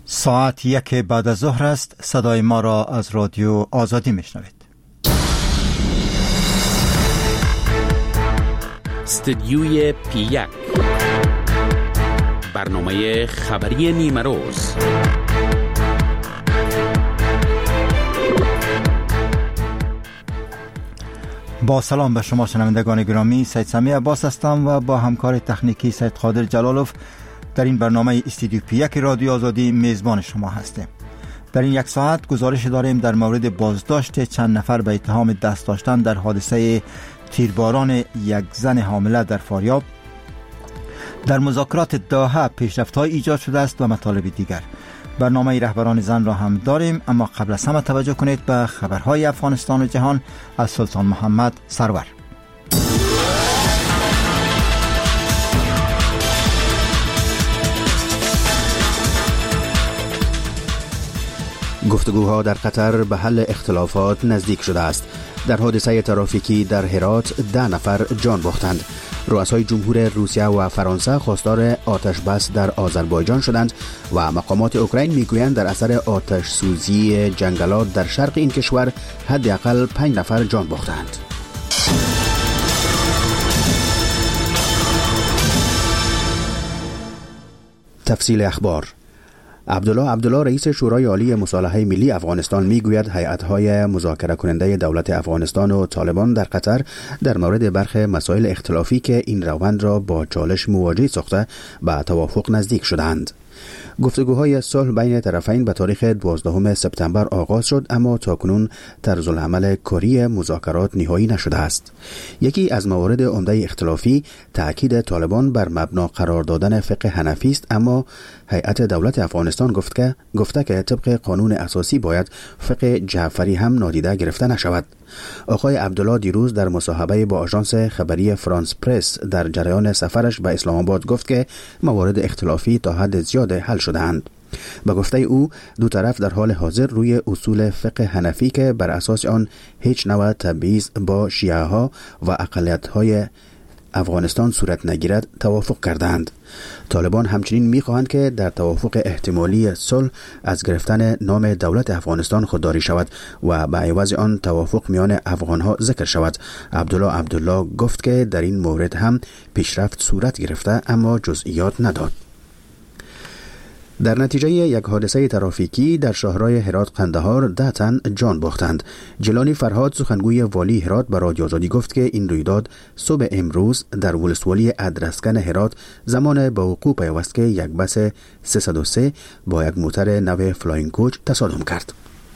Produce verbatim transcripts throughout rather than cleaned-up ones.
ساعت یک بعد از ظهر است. صدای ما را از رادیو آزادی میشنوید. استدیوی پی یک، برنامه خبری نیمه روز. با سلام به شما شنوندگان گرامی، سید سمی عباس هستم و با همکار تکنیکی سید قادر جلالوف در این برنامه استدیو پی یک رادیو آزادی میزبان شما هستیم. در این یک ساعت گزارش داریم در مورد بازداشت چند نفر به اتهام دست داشتن در حادثه تیرباران یک زن حامله در فاریاب. در مذاکرات دوحه پیشرفت‌های ایجاد شده است و مطالب دیگر. برنامه رهبران زن را هم داریم، اما قبل از همه توجه کنید به خبرهای افغانستان و جهان از سلطان محمد سرور. گفتگوها در قطر به حل اختلافات نزدیک شده است. در حادثه ترافیکی در هرات ده نفر جان باختند. رؤسای جمهور روسیه و فرانسه خواستار آتش بس در آذربایجان شدند و مقامات اوکراین میگویند در اثر آتش سوزی جنگلات در شرق این کشور حداقل پنج نفر جان باختند. تفصیل اخبار. عبدالله عبدالله رئیس شورای عالی مصالحه ملی افغانستان میگوید هیئت‌های مذاکره کننده دولت افغانستان و طالبان در قطر در مورد برخی مسائل اختلافی که این روند را با چالش مواجه ساخته به توافق نزدیک شدند. گفتگوهای صلح بین طرفین به تاریخ دوازدهم سپتامبر آغاز شد، اما تاکنون طرز العمل کاری مذاکرات نهایی نشده است. یکی از موارد عمده اختلافی تأکید طالبان بر مبنا قرار دادن فقه حنفی است، اما هیئت دولت افغانستان گفت که گفته که طبق قانون اساسی باید فقه جعفری هم نادیده گرفته نشود. آقای عبدالله دیروز در مصاحبه با آژانس خبری فرانس پرس در جریان سفرش به اسلام آباد گفت که موارد اختلافی تا حد زیاد حل شده‌اند. به گفته او دو طرف در حال حاضر روی اصول فقه حنفی که بر اساس آن هیچ نوع تبعیض با شیعه ها و اقلیت های افغانستان صورت نگیرد توافق کردند. طالبان همچنین می‌خواهند که در توافق احتمالی صلح از گرفتن نام دولت افغانستان خودداری شود و به عوض آن توافق میان افغان‌ها ذکر شود. عبدالله عبدالله گفت که در این مورد هم پیشرفت صورت گرفته، اما جزئیات نداد. در نتیجه یک حادثه ترافیکی در شهرهای هرات قندهار ده تن جان باختند. جیلانی فرهاد سخنگوی والی هرات به رادیو آزادی گفت که این رویداد صبح امروز در ولسوالی ادرسکن هرات زمان به وقوع پیوست که یک بس سیصد و سه با یک موتر نو فلاینگ کوچ تصادم کرد.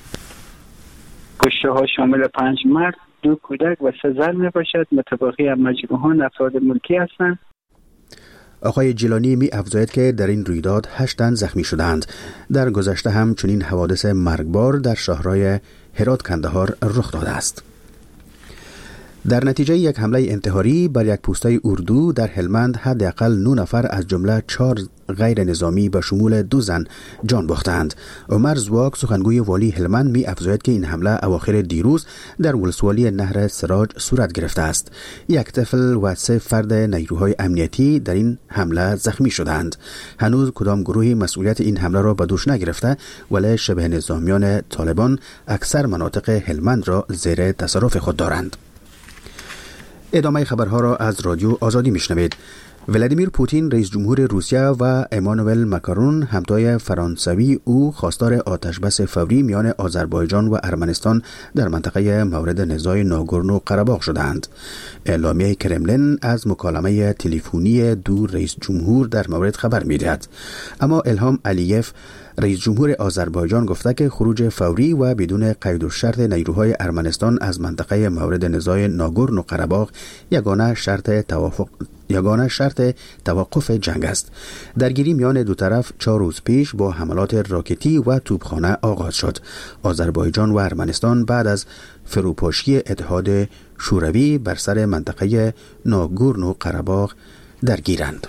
کشته ها شامل پنج مرد، دو کودک و سه زن می باشد. متبقی مجروحان افراد ملکی هستند. آقای جیلانی می افزاید که در این رویداد هشت تن زخمی شدند. در گذشته هم چنین حوادث مرگبار در شهرهای هرات کندهار رخ داده است. در نتیجه یک حمله انتحاری بر یک پوسته اردو در هلمند حداقل نه نفر از جمله چهار غیر نظامی به شمول دو زن جان باختند. عمر زواک سخنگوی والی هلمند می افزاید که این حمله اواخر دیروز در ولسوالی نهر سراج صورت گرفته است. یک طفل و سه فرد نیروهای امنیتی در این حمله زخمی شدند. هنوز کدام گروهی مسئولیت این حمله را به دوش نگرفته، ولی شبه نظامیان طالبان اکثر مناطق هلمند را زیر تصرف خود دارند. ادامه خبرها را از رادیو آزادی میشنوید. ولادیمیر پوتین رئیس جمهور روسیه و امانوئل ماکرون همتای فرانسوی او خواستار آتشبس فوری میان آذربایجان و ارمنستان در منطقه مورد نزاع ناگورنو قره‌باغ شدند. اعلامیه کرملین از مکالمه تلفنی دو رئیس جمهور در مورد خبر می‌دهد، اما الهام علیف رئیس جمهور آذربایجان گفته که خروج فوری و بدون قید و شرط نیروهای ارمنستان از منطقه مورد نزاع ناگورنو قره‌باغ یگانه شرط توافق یگانه شرط توقف جنگ است. درگیری میان دو طرف چهار روز پیش با حملات راکتی و توپخانه آغاز شد. آذربایجان و ارمنستان بعد از فروپاشی اتحاد شوروی بر سر منطقه ناگورنو قره‌باغ درگیرند.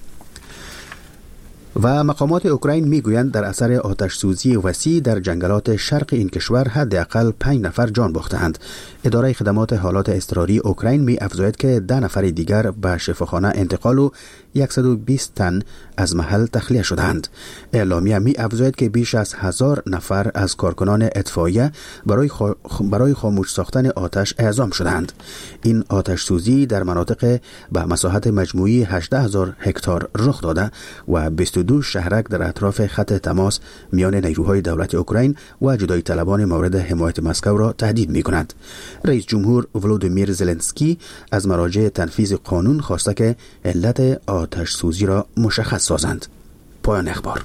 و مقامات اوکراین میگویند در اثر آتش سوزی وسیع در جنگلات شرق این کشور حداقل پنج نفر جان باختند. اداره خدمات حالات اضطراری اوکراین می افزاید که ده نفر دیگر به شفاخانه انتقال و صد و بیست تن از محل تخلیه شدند. اعلامیه می افزاید که بیش از هزار نفر از کارکنان اطفائیه برای, خو... برای خاموش ساختن آتش اعزام شدند. این آتش سوزی در مناطق به مساحت مجموعی هجده هزار هکتار رخ داده و بیست و دو شهرک در اطراف خط تماس میان نیروهای دولت اوکراین و جدایی طلبان مورد حمایت مسکو را تهدید می کند. رئیس جمهور ولودیمیر زلنسکی از مراجع تنفیذ قانون خواسته که علت آتش سوزی را مشخص سازند. پایان اخبار.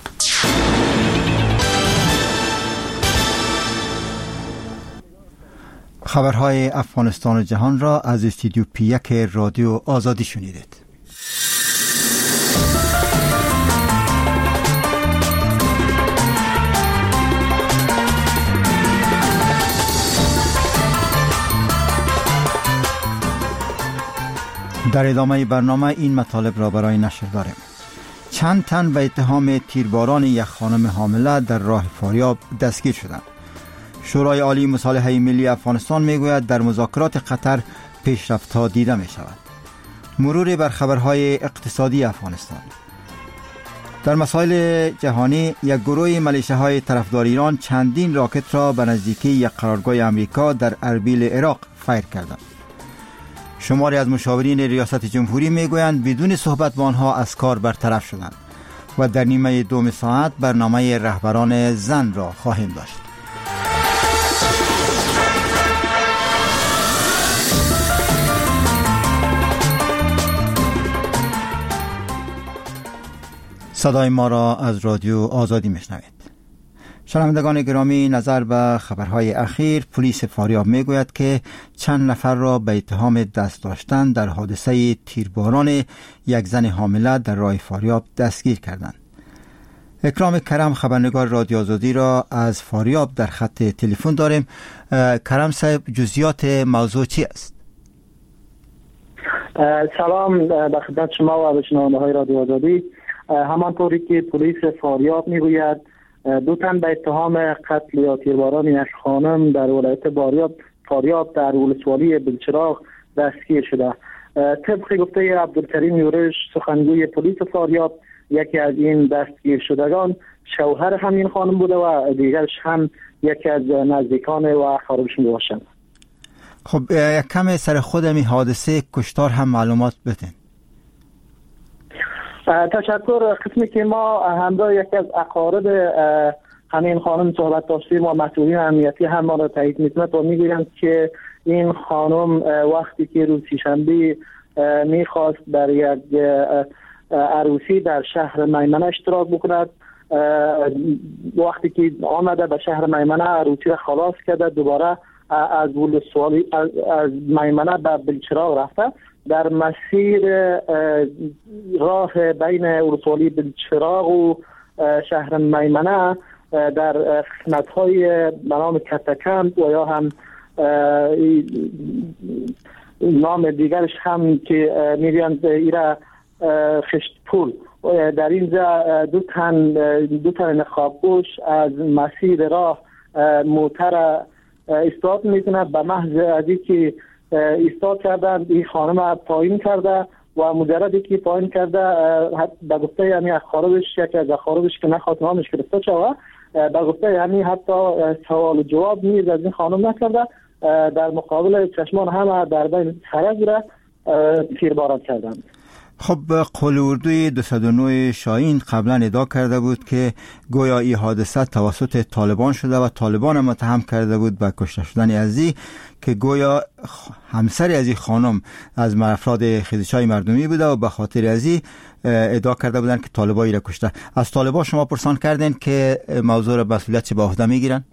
خبرهای افغانستان و جهان را از استودیو پی یک رادیو آزادی شنیدید. در ادامه برنامه این مطالب را برای نشر داریم. چند تن به اتهام تیرباران یک خانم حامله در راه فاریاب دستگیر شدند. شورای عالی مصالحه ملی افغانستان میگوید در مذاکرات قطر پیشرفت‌ها دیده می شود. مرور بر خبرهای اقتصادی افغانستان. در مسائل جهانی، یک گروه ملیشه‌های طرفدار ایران چندین راکت را به نزدیکی یک قرارگاه امریکا در اربیل عراق فایر کردند. شماری از مشاورین ریاست جمهوری میگویند بدون صحبت با آنها از کار برطرف شدند و در نیمه دوم ساعت برنامه رهبران زن را خواهیم داشت. صدای ما را از رادیو آزادی میشنوید. شنوندگان گرامی، نظر به خبرهای اخیر، پلیس فاریاب میگوید که چند نفر را به اتهام دست داشتن در حادثه تیرباران یک زن حامله در راه فاریاب دستگیر کردند. اکرام کرم خبرنگار رادیو آزادی را از فاریاب در خط تلفن داریم. کرم صاحب، جزئیات موضوع چی است؟ سلام به خدمت شما و به شنونده های رادیو آزادی. همانطوری که پلیس فاریاب میگوید دو تن به اتهام قتل یا تیرباران یک خانم در ولایت فاریاب فاریاب در ولسوالی بلچراغ دستگیر شده. طبق گفته عبدالکریم یورش سخنگوی پلیس فاریاب، یکی از این دستگیر شدگان شوهر همین خانم بوده و دیگرش هم یکی از نزدیکان و اقاربش میباشند. خب یک کم سر خود می حادثه کشتار هم معلومات بدین. تشکر. قسمی که ما همراه یکی از اقارب همین خانم صحبت داشتیم و مسئولین امنیتی هم ما را تایید می‌کنند و میگویند که این خانم وقتی که روز شنبه میخواست در یک عروسی در شهر میمنه اشتراک بکند، وقتی که آمده به شهر میمنه عروسی را خلاص کرده، دوباره از ولسوالی از, از میمنه به بلچراغ رفته. در مسیر راه بین ولسوالی بلچراغ و شهر میمنه در قسمت‌های به نام کتکند و یا هم نام دیگرش هم که میگویند ایرا خشت پول، در اینجا دو تن دو تن نقاب‌پوش از مسیر راه موتر استارت میکنه. به محض از اینکه استارت کردن این خانم پایین کرده و مجردی که پایین کرده به گفته یعنی اقاربش یکی از اقاربش که نخواست نامش گرفته شود، به گفته یعنی حتی سوال و جواب نیز از این خانم نکرده، در مقابل چشمان همه در بین خرج را تیرباران کردند. خب قول اردوی دویست و نه شاهین قبلا ادعا کرده بود که گویا این حادثه توسط طالبان شده و طالبان هم متهم کرده بود به کشته شدن ازی، که گویا همسر ازی خانم از افراد خیزش‌های مردمی بوده و به خاطر ازی ادعا کرده بودن که طالبایی را کشته. از طالبان شما پرسان کردین که موضوع را مسئولیت چه به عهده میگیرن؟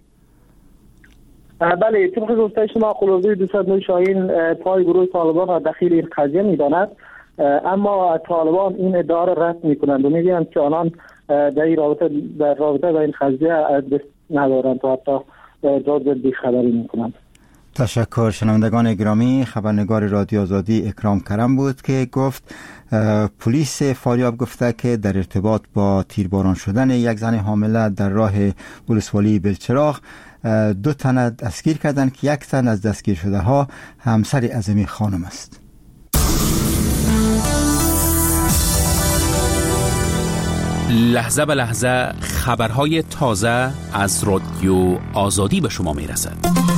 بله، طبق گفته شما قول اردوی دویست و نه شاهین پای گروه طالبان را دخیل این قضیه میداند، اما طالبان این ادعا را رد میکنند و میگویند که آنان در این رابطه در رابطه با این قضیه دست ندارند و حتی جز بیخبری میکنند. تشکر. شنوندگان گرامی، خبرنگار رادیو آزادی اکرام کرم بود که گفت پلیس فاریاب گفته که در ارتباط با تیرباران شدن یک زن حامله در راه ولسوالی بلچراغ دو تن دستگیر کردند که یک تن از دستگیر شده ها همسر اعظمی خانم است. لحظه به لحظه خبرهای تازه از رادیو آزادی به شما میرسد.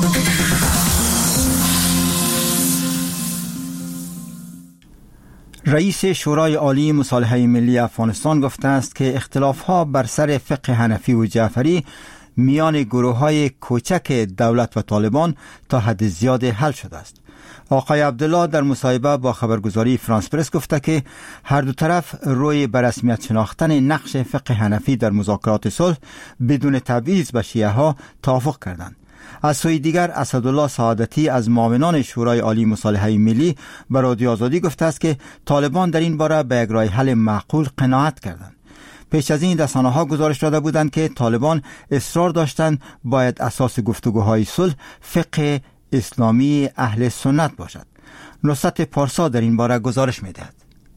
رئیس شورای عالی مصالحه ملی افغانستان گفته است که اختلاف‌ها بر سر فقه حنفی و جعفری میان گروه‌های کوچک دولت و طالبان تا حد زیاد حل شده است. آقای عبدالله در مصاحبه با خبرگزاری فرانس پرس گفته که هر دو طرف روی به رسمیت شناختن نقش فقه حنفی در مذاکرات صلح بدون تبعیض به شیعه ها توافق کردند. از سوی دیگر اسدالله سعادتی از معاونان شورای عالی مصالحه ملی به رادیو آزادی گفته است که طالبان در این باره به یک راه حل معقول قناعت کردند. پیش از این رسانه‌ها گزارش داده بودند که طالبان اصرار داشتند باید اساس گفتگوهای صلح فقه اسلامی اهل سنت باشد. نصرت پارسا در این باره گزارش می‌دهد.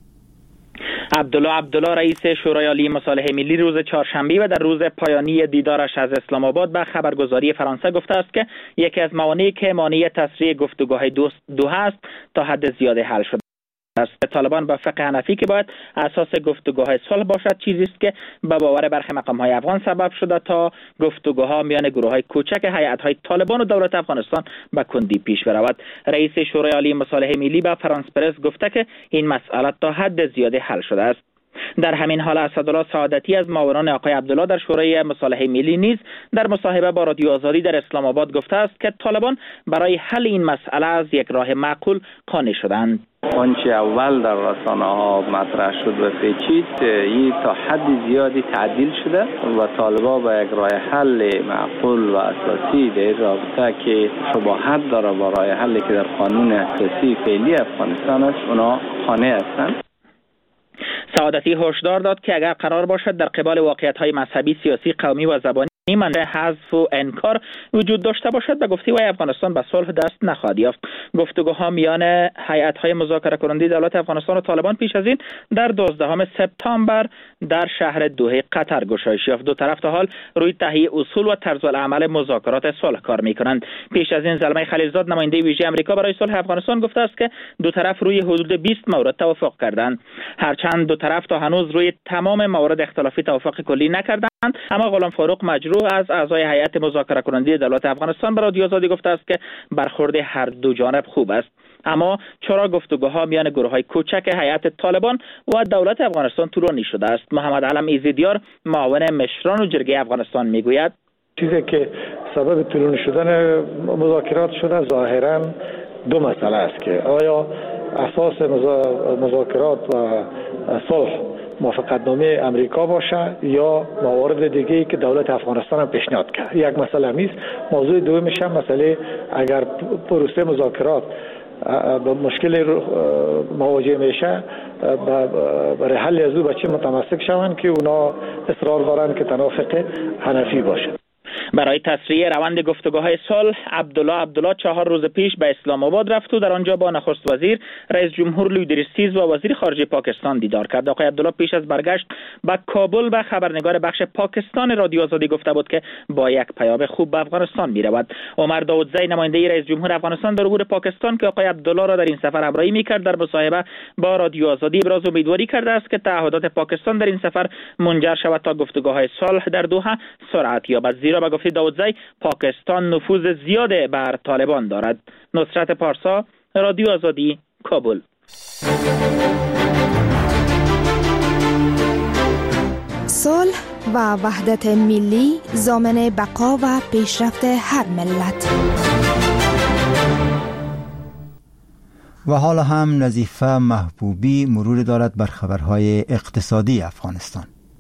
عبدالله عبدالله رئیس شورای عالی مصالحه ملی روز چهارشنبه و در روز پایانی دیدارش از اسلام آباد به خبرگزاری فرانسه گفته است که یکی از موانعی که مانع تسریع گفتگوهای دوحه است تا حد زیاد حل شده است. طالبان با فقه حنفی که باید اساس گفتگوهای صلح باشد چیزی است که به باور برخی مقام‌های افغان سبب شده تا گفتگوها میان گروه‌های کوچک هیئت‌های طالبان و دولت افغانستان به کندی پیش برود. رئیس شورای عالی مصالحه ملی به فرانس پرس گفته که این مسئله تا حد زیادی حل شده است. در همین حال اسدالله سعادتی از معاونان آقای عبدالله در شورای مصالحه ملی نیز در مصاحبه با رادیو آزادی در اسلام آباد گفته است که طالبان برای حل این مسئله از یک راه معقول قانع شدند. آنچه اول در رسانه‌ها مطرح شد و پیچید، این تا حد زیادی تعدیل شده و طالبان با یک راه حل معقول و اساسی در رابطه که شباهت داره با راه حلی که در قانون اساسی فعلی افغانستان است، اونا قانع هستند. سعادتی هشدار داد که اگر قرار باشد در قبال واقعیت‌های مذهبی، سیاسی، قومی و زبانی مانع حذف و انکار وجود داشته باشد به گفته وی افغانستان به صلح دست نخواهد یافت. گفتگوها میان هیئت‌های مذاکره کننده دولت افغانستان و طالبان پیش از این در دوازدهم سپتامبر در شهر دوحه قطر گشایش یافت. دو طرف تا حال روی تهیه اصول و طرزالعمل مذاکرات صلح کار می‌کنند. پیش از این زلمه خلیلزاد نماینده ویژه آمریکا برای صلح افغانستان گفته است که دو طرف روی حدود بیست مورد توافق کردند. هرچند دو طرف تا هنوز روی تمام موارد اختلافی توافق کلی نکردند، اما غلام فاروق مجروح از اعضای هیئت مذاکره کننده دولت افغانستان به رادیو آزادی گفته است که برخورد هر دو جانب خوب است. اما چرا گفتگوها میان گروه‌های کوچک هیئت طالبان و دولت افغانستان طولانی شده است؟ محمد علم ایزدیار معاون مشران و جرگه افغانستان میگوید چیزی که سبب طولانی شدن مذاکرات شده ظاهراً دو مسئله است که آیا اساس مذاکرات و صلح موافقتنامه امریکا باشه یا موارد دیگه‌ای که دولت افغانستان هم پیشنهاد کرد. یک مسئله میز. موضوع دومش هم مسئله اگر پروسه مذاکرات با مشکل مواجه میشه برای حل از او به چه متمسک شوند که اونا اصرار دارن که تنها فقه حنفی باشه. برای تسریع روند گفتگوهای صلح عبدالله عبدالله چهار روز پیش به اسلام آباد رفت و در آنجا با نخست وزیر رئیس جمهور لویدریستیز و وزیر خارجه پاکستان دیدار کرد. آقای عبدالله پیش از برگشت به کابل به خبرنگار بخش پاکستان رادیو آزادی گفته بود که با یک پیام خوب به افغانستان میرود. عمر داودزی نماینده رئیس جمهور افغانستان در امور پاکستان که آقای عبدالله را در این سفر همراهی میکرد در مصاحبه با رادیو آزادی ابراز امیدواری کرده است که تعهدات پاکستان در این سفر منجر شود تا گفتگوهای صلح در دوحه سرعت یابد، زیرا به گفته داودزی پاکستان نفوذ زیاد بر طالبان دارد. نصرت پارسا، رادیو آزادی، کابل. صلح و وحدت ملی ضامن بقا و پیشرفت هر ملت. و حالا هم نظیفه محبوبی مرور دارد بر خبرهای اقتصادی افغانستان.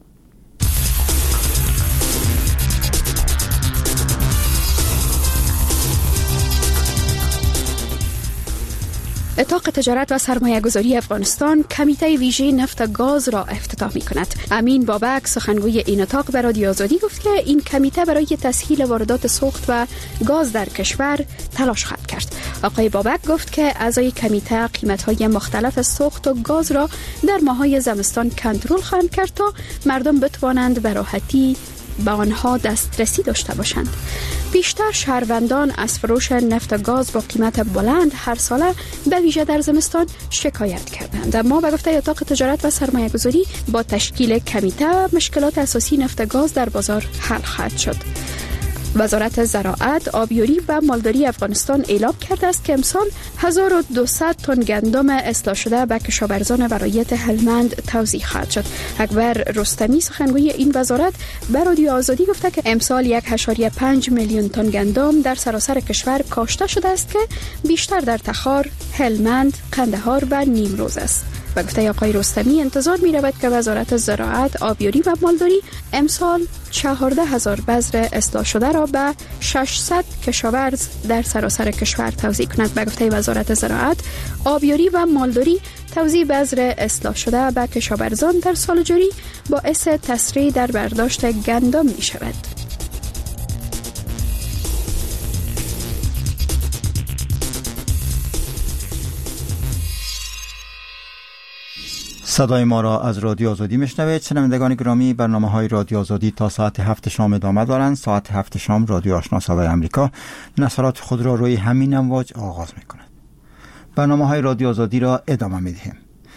اتاق تجارت و سرمایه‌گذاری افغانستان کمیته ویژه نفت و گاز را افتتاح می‌کند. امین بابک سخنگوی این اتاق به رادیو آزادی گفت که این کمیته برای تسهیل واردات سوخت و گاز در کشور تلاش خواهد کرد. آقای بابک گفت که اعضای کمیته قیمت‌های مختلف سوخت و گاز را در ماه‌های زمستان کنترل خواهند کرد تا مردم بتوانند به راحتی به آنها دسترسی داشته باشند. بیشتر شهروندان از فروش نفت و گاز با قیمت بلند هر ساله به ویژه در زمستان شکایت کردند. اما به گفته اتاق تجارت و سرمایه گذاری با تشکیل کمیته مشکلات اساسی نفت و گاز در بازار حل خواهد شد. وزارت زراعت، آبیاری و مالداری افغانستان اعلام کرده است که امسال هزار و دویست تن گندم اصلاح شده به کشاورزان ولایت هلمند توزیع خواهد شد. اکبر رستمی سخنگوی این وزارت به رادیو آزادی گفته که امسال یک و پنج میلیون تن گندم در سراسر کشور کاشته شده است که بیشتر در تخار، هلمند، قندهار و نیمروز است. و گفته آقای رستمی انتظار می رود که وزارت زراعت، آبیاری و مالداری امسال چهارده هزار بذر اصلاح شده را به ششصد کشاورز در سراسر کشور توزیع کند. به گفته وزارت زراعت، آبیاری و مالداری توزیع بذر اصلاح شده به کشاورزان در سال جاری باعث تسریع در برداشت گندم می شود. صدای ما را از رادیو آزادی میشنوید. شنوندگان گرامی، برنامه های رادیو آزادی تا ساعت هفت شام ادامه دارند. ساعت هفت شام رادیو آشنا صدای امریکا نشرات خود را روی همین امواج آغاز میکند. برنامه های رادیو آزادی را ادامه میدهیم.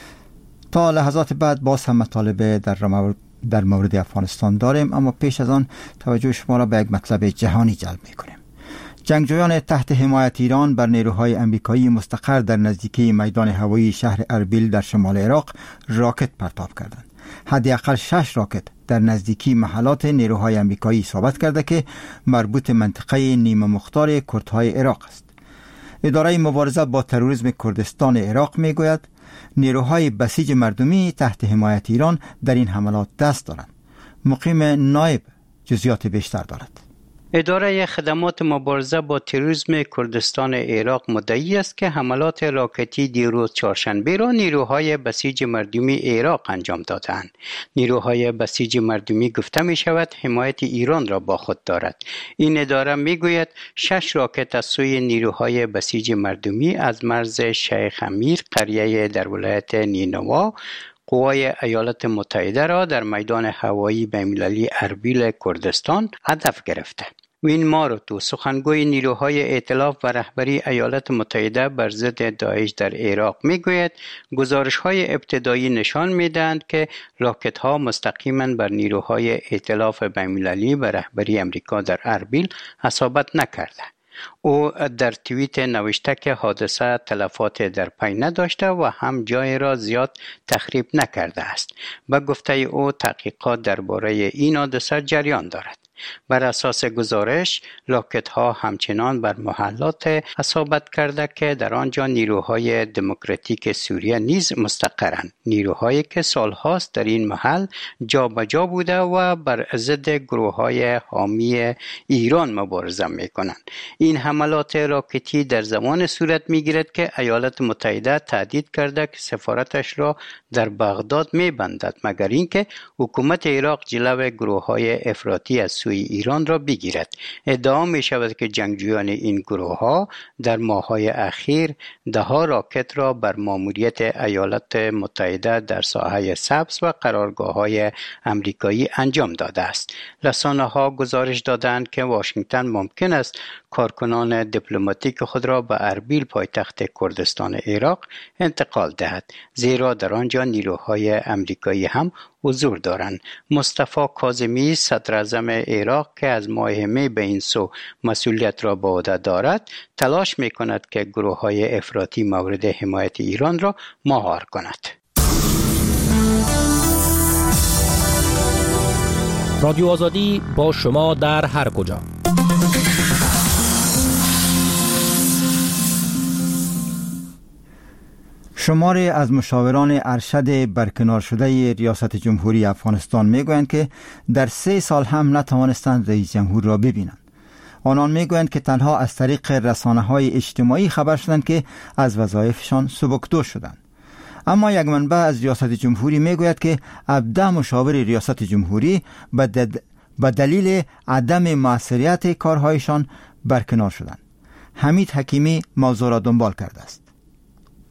تا لحظات بعد باز هم مطالب در مورد در مورد افغانستان داریم، اما پیش از آن توجه شما را به یک مطلب جهانی جلب میکنیم. جنگجویان تحت حمایت ایران بر نیروهای امریکایی مستقر در نزدیکی میدان هوایی شهر اربیل در شمال عراق راکت پرتاب کردند. حداقل شش راکت در نزدیکی محلات نیروهای امریکایی ثابت کرده که مربوط منطقه نیمه مختار کردهای عراق است. اداره مبارزه با تروریسم کردستان عراق میگوید نیروهای بسیج مردمی تحت حمایت ایران در این حملات دست دارند. مقیم نایب جزئیات بیشتر دارد. اداره خدمات مبارزه با تروریسم کردستان عراق مدعی است که حملات راکتی دیروز چهارشنبه را نیروهای بسیج مردمی عراق انجام دادند. نیروهای بسیج مردمی گفته می شود حمایت ایران را با خود دارد. این اداره می گوید شش راکت از سوی نیروهای بسیج مردمی از مرز شیخ امیر قریه در ولایت نینوا قوای ایالات متحده را در میدان هوایی بین‌المللی اربیل کردستان هدف گرفته. وین ماروتو سخنگوی نیروهای ائتلاف و رهبری ایالات متحده بر ضد داعش در عراق میگوید گزارش‌های ابتدایی نشان می‌دهند که راکت‌ها مستقیما بر نیروهای ائتلاف بین‌المللی و رهبری امریکا در اربیل اصابت نکرده. او در توییت نوشته که حادثه تلفات در پی نداشته و هم جای را زیاد تخریب نکرده است. به گفته او تحقیقات درباره این حادثه جریان دارد. بر اساس گزارش راکت‌ها همچنان بر محلات اصابت کرده که در آنجا نیروهای دموکراتیک سوریه نیز مستقرند، نیروهایی که سالهاست در این محل جابجا بوده و بر ضد گروه‌های حامی ایران مبارزه می‌کنند. این حملات راکتی در زمان صورت می‌گیرد که ایالات متحده تهدید کرده که سفارتش را در بغداد می‌بندد مگر اینکه حکومت عراق جلوی گروه‌های افراطی از سوی ایران را بگیرد. ادعا می شود که جنگجویان این گروه ها در ماه‌های اخیر ده ها راکت را بر ماموریت ایالات متحده در ساحه سبز و قرارگاه های امریکایی انجام داده است. رسانه ها گزارش دادند که واشنگتن ممکن است کارکنان دیپلماتیک خود را به اربیل پایتخت کردستان عراق انتقال دهد، زیرا در آنجا نیروهای امریکایی هم حضور دارند. مصطفی کاظمی صدر اعظم عراق که از ماه می به این سو مسئولیت را به عهده دارد تلاش می کند که گروه های افراطی مورد حمایت ایران را مهار کند. رادیو آزادی با شما در هر کجا. شماری از مشاوران ارشد برکنار شده ریاست جمهوری افغانستان میگویند که در سه سال هم نتوانستند رئیس جمهور را ببینند. آنان میگویند که تنها از طریق رسانه‌های اجتماعی خبر شدند که از وظایفشان سبکدوش شدند. اما یک منبع از ریاست جمهوری میگوید که هفده مشاور ریاست جمهوری به دلیل عدم موثریت کارهایشان برکنار شدند. حمید حکیمی موضوع را دنبال کرده است.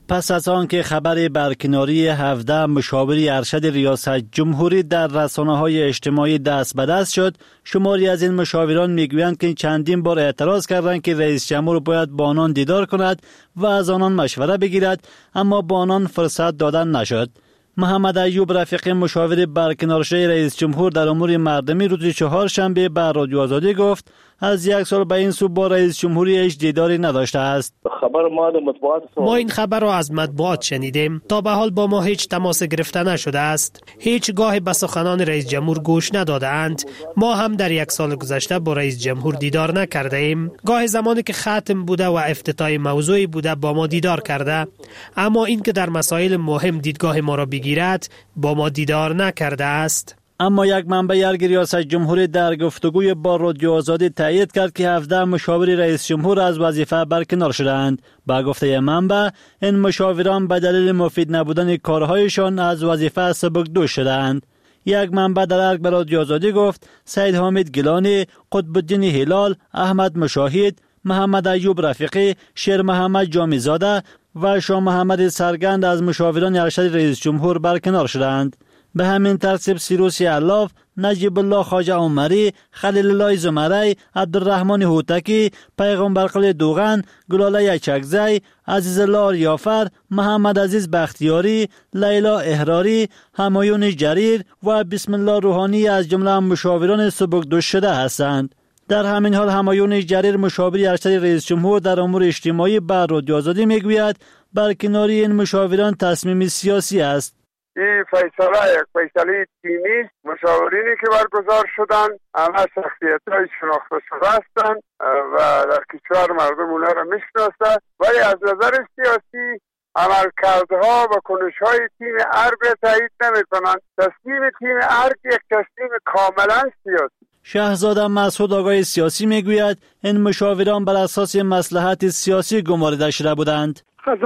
پس از آن که خبر برکناری هفده مشاوری ارشد ریاست جمهوری در رسانه‌های اجتماعی دست به دست شد، شماری از این مشاوران میگویند که چندین بار اعتراض کردند که رئیس جمهور باید با آنان دیدار کند و از آنان مشوره بگیرد، اما با آنان فرصت دادن نشد. محمد ایوب رفیقی مشاور برکنار شده رئیس جمهور در امور مردمی روز چهارشنبه به رادیو آزادی گفت از یک سال به این سو با رئیس جمهوری هیچ دیداری نداشته است. خبر ما مطبوعات ما این خبر را از مطبوعات شنیدیم. تا به حال با ما هیچ تماس گرفته نشده است. هیچ گاه به سخنان رئیس جمهور گوش نداده اند. ما هم در یک سال گذشته با رئیس جمهور دیدار نکرده ایم. گاه زمانی که ختم بوده و افتتاح موضوعی بوده با ما دیدار کرده، اما این که در مسائل مهم دیدگاه ما را بگیرد با ما دیدار نکرده است. اما یک منبع ارگ ریاست جمهوری در گفتگوی با رادیو آزادی تایید کرد که هفده مشاور رئیس جمهور از وظیفه برکنار شدند. با گفته منبع این مشاوران به دلیل مفید نبودن کارهایشان از وظیفه سبکدوش شدند. یک منبع در ارگ به رادیو آزادی گفت سید حامد گیلانی، قطب الدین هلال، احمد مشاهید، محمد ایوب رفیقی، شیر محمد جامی زاده و شاه محمد سرگند از مشاوران ارشد رئیس جمهور برکنار شدند. به همین ترتیب سیروسی علاف، نجیب الله خواجه عمری، خلیل الله زمری، عبدالرحمن هوتکی، پیغمبرقلی دوغن، گلاله چکزی، عزیز الله آریافر، محمد عزیز بختیاری، لیلا احراری، همایون جریر و بسم الله روحانی از جمله مشاوران سبکدوش شده هستند. در همین حال همایون جریر مشاور ارشد رئیس جمهور در امور اجتماعی به رادیو آزادی میگوید برکناری این مشاوران تصمیم سیاسی است. این فیصله یک فیصله تیمی، مشاورینی که برگزار شدن همه شخصیت‌های شناخته شده هستند و در کشور مردم اونها را میشناسه، ولی از نظر سیاسی عملکردها و کنش‌های تیم ارگ تایید نمی‌کنند. تصمیم تیم ارگ یک تصمیم کاملا سیاسی. شهزاده مسعود آقای سیاسی میگوید این مشاوران بر اساس مصلحت سیاسی گمارده شده بودند.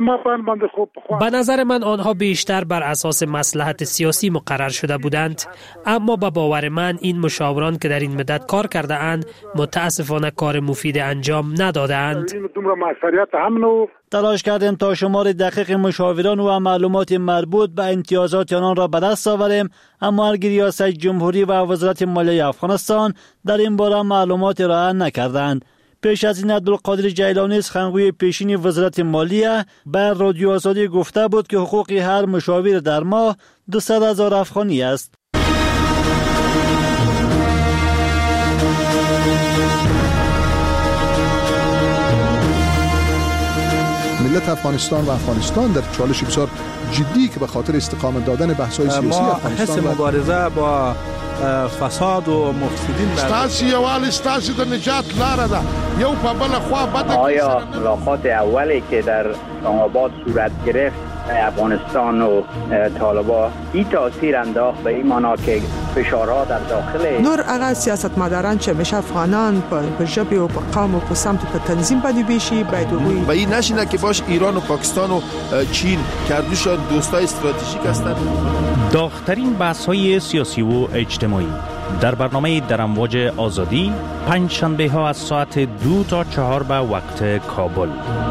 به نظر من آنها بیشتر بر اساس مصلحت سیاسی مقرر شده بودند، اما به باور من این مشاوران که در این مدت کار کرده اند متاسفانه کار مفید انجام نداده اند. تلاش کردیم تا شمار دقیق مشاوران و معلومات مربوط به امتیازات آنان را به دست آوریم، اما ارگ ریاست جمهوری و وزارت مالیه افغانستان در این باره معلومات ارائه نکردند. پیش از این عبدالقادر جیلانی سخنگوی پیشین وزارت مالیه به رادیو آزادی گفته بود که حقوق هر مشاور در ماه دویست هزار افغانی است. ملت افغانستان و افغانستان در چالش بسیار جدی که به خاطر استقامت دادن بحث‌های سیاسی افغانستان ما حس مبارزه با فساد و مفسدین ستاسي یوال ستاسي د نجات لاره ده یو په بل خوا بد. آیا ملاقات اولی که در اسلام آباد صورت گرفت افغانستان و طالبان این تاثیر انداخت به این معنا که فشارها در داخل نور هغه سیاستمداران چې همیشه افغانان په ژبه او په قوم او په سمت په تنظیم باندې بیشي باید وي و این نشینه که باش ایران و پاکستان و چین کردوشان دوستای استراتژیک هستند. داغ‌ترین بحث‌های سیاسی و اجتماعی در برنامه در امواج آزادی پنج شنبه ها از ساعت دو تا چهار به وقت کابل.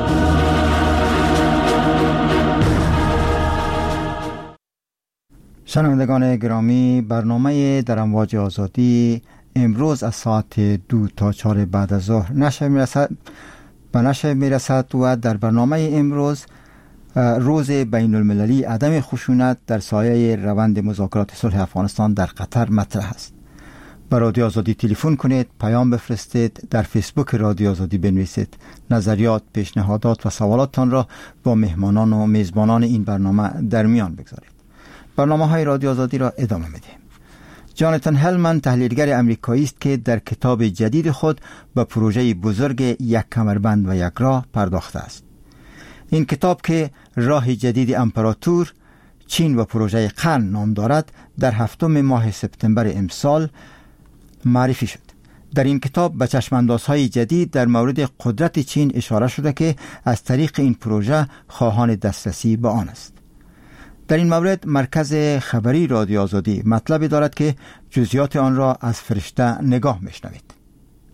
شنوندگان گرامی، برنامه در امواج آزادی امروز از ساعت دو تا چهار بعد از ظهر نشر میرسد به نشر میرسد و در برنامه امروز روز بین المللی عدم خشونت در سایه روند مذاکرات صلح افغانستان در قطر مطرح است. به رادیو آزادی تلفن کنید، پیام بفرستید، در فیسبوک رادیو آزادی بنویسید. نظریات، پیشنهادات و سوالاتتان را با مهمانان و میزبانان این برنامه در میان بگذارید. برنامه های رادیو آزادی را ادامه میدیم. جاناتان هلمن تحلیلگر امریکایی است که در کتاب جدید خود به پروژه بزرگ یک کمربند و یک راه پرداخته است. این کتاب که راه جدید امپراتور چین و پروژه قرن نام دارد در هفتم ماه سپتامبر امسال معرفی شد. در این کتاب به چشماندازهای جدید در مورد قدرت چین اشاره شده که از طریق این پروژه خواهان دسترسی به آن است. در این مورد مرکز خبری رادیو آزادی مطلبی دارد که جزئیات آن را از فرشته نگاه میشنوید.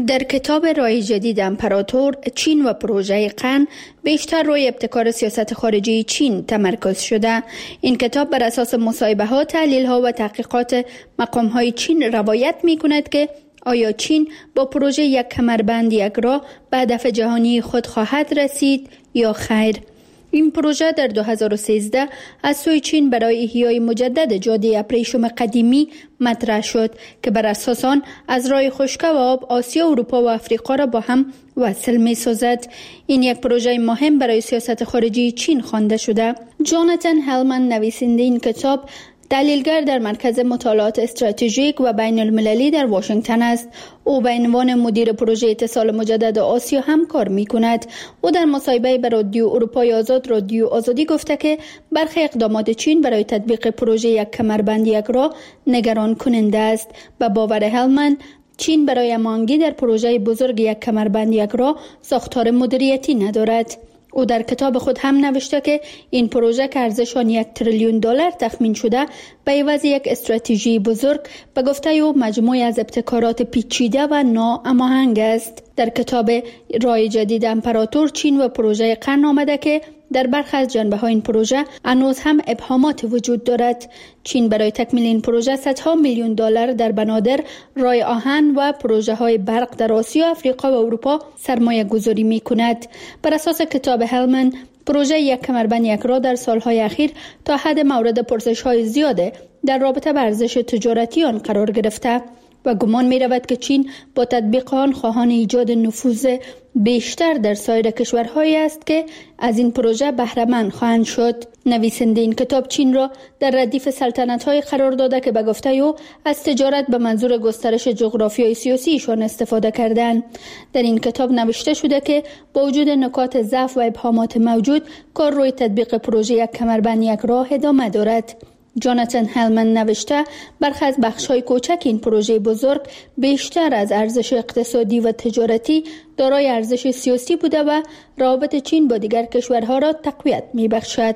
در کتاب رای جدید امپراتور، چین و پروژه قرن بیشتر روی ابتکار سیاست خارجی چین تمرکز شده. این کتاب بر اساس مصاحبه‌ها، تحلیل‌ها و تحقیقات مقام‌های چین روایت می‌کند که آیا چین با پروژه یک کمربند یک راه به هدف جهانی خود خواهد رسید یا خیر؟ این پروژه در دو هزار و سیزده از سوی چین برای احیای مجدد جاده ابریشم قدیمی مطرح شد که بر اساس آن از راه خشک و آب آسیا، اروپا و افریقا را با هم وصل می سازد. این یک پروژه مهم برای سیاست خارجی چین خوانده شده. جاناتان هلمن، نویسنده این کتاب، دلیلگر در مرکز مطالعات استراتژیک و بین المللی در واشنگتن است. او به عنوان مدیر پروژه اتصال مجدد آسیا هم کار می کند. او در مصاحبه به رادیو اروپای آزاد رادیو آزادی گفته که برخی اقدامات چین برای تطبیق پروژه یک کمربند یک راه نگران کننده است. به باور هلمن، چین برای هماهنگی در پروژه بزرگ یک کمربند یک راه ساختار مدیریتی ندارد. او در کتاب خود هم نوشته که این پروژه که ارزش آن یک تریلیون دلار تخمین شده به عوض یک استراتژی بزرگ به گفته او مجموعی از ابتکارات پیچیده و ناهماهنگ است. در کتاب رای جدید امپراتور چین و پروژه قرن آمده که در برخی از جنبه‌های این پروژه هنوز هم ابهامات وجود دارد. چین برای تکمیل این پروژه صدها میلیون دلار در بنادر، رای آهن و پروژه‌های برق در آسیا، افریقا و اروپا سرمایه گذاری می‌کند. بر اساس کتاب هلمن، پروژه یک کمربند یک راه در سالهای اخیر تا حد مورد پرسش‌های زیاده در رابطه با ارزش تجارتی آن قرار گرفته و گمان می رود که چین با تطبیق آن خواهان ایجاد نفوذ بیشتر در سایر کشورهایی است که از این پروژه بهره مند خواهند شد. نویسنده این کتاب چین را در ردیف سلطنت‌های قرار داده که به گفته او از تجارت به منظور گسترش جغرافیای سیاسیشان استفاده کردند. در این کتاب نوشته شده که با وجود نکات ضعف و ابهامات موجود، کار روی تطبیق پروژه یک کمربند یک راه ادامه دارد. جاناتان هلمن نوشته برخی از بخش‌های کوچک این پروژه بزرگ بیشتر از ارزش اقتصادی و تجارتی دارای ارزش سیاسی بوده و روابط چین با دیگر کشورها را تقویت می‌بخشد.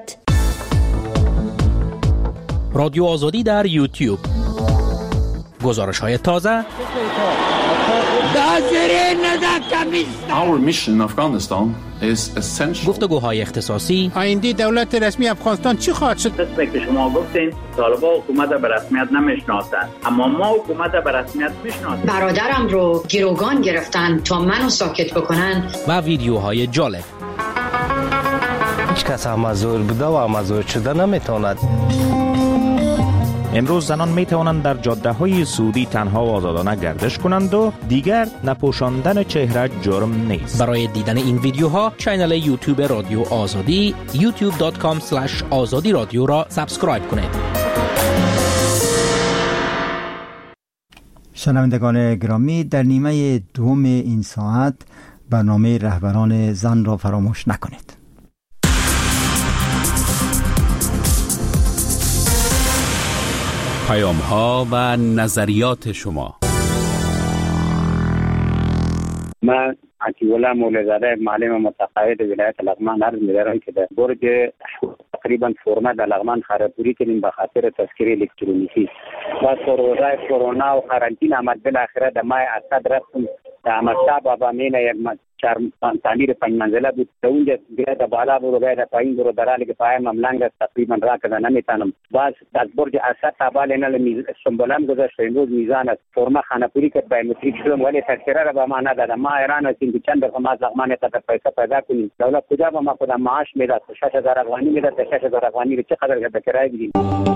رادیو آزادی در یوتیوب، گزارش‌های تازه، Our mission in Afghanistan is essential. گفتگوهای اختصاصی. آینده دولت رسمی افغانستان چی خواهد شد؟ مثل که شما گفتین، طالبان حکومت به رسمیت نمیشناسند، اما ما حکومت به رسمیت میشناسیم. برادرم رو گروگان گرفتن تا منو ساکت بکنن. و ویدیوهای جالب. هیچ کس مزور بوده و مزور شده نمیتواند. امروز زنان می توانند در جاده های سعودی تنها و آزادانه گردش کنند و دیگر نپوشاندن چهره جرم نیست. برای دیدن این ویدیوها کانال یوتیوب رادیو آزادی یوتیوب دات کام اسلش آزادی رادیو را سابسکرایب کنید. شنوندگان گرامی، در نیمه دوم این ساعت برنامه رهبران زن را فراموش نکنید. پیام ها و نظریات شما. من عطی‌الله مولدزاده، معلم متقاعد ولایت لغمان، عرض می‌دارم که در برج تقریبا فرمه در لغمان خرابوری کردیم به خاطر تذکره الکترونیکی. بعد روزای کرونا و قرنطین آمد، بالاخره در ماه اسد رفتم در احمدشاه بابا مینه یک چهار تعمیر پنج منزله بود، در اونجا بیاید بالا برو بیاید پایین برو، در حالی که پایم هم لنگ است تقریبا را کده نمیتونم. باز از برج اسد تبال اینال سنبولم گذاشت، امروز میزان است فرما خانپوری کرد بایومتریک شدم، ولی تذکره را به ما ندادم. ما ایران هستیم که چند دفعه ما لغمان قدر پیسه پیدا کنیم، دولت کجا به ما خودم معاش میداد؟ شش هزار افغانی میداد، شش هزار افغانی رو چقدر به کرایه بدیم؟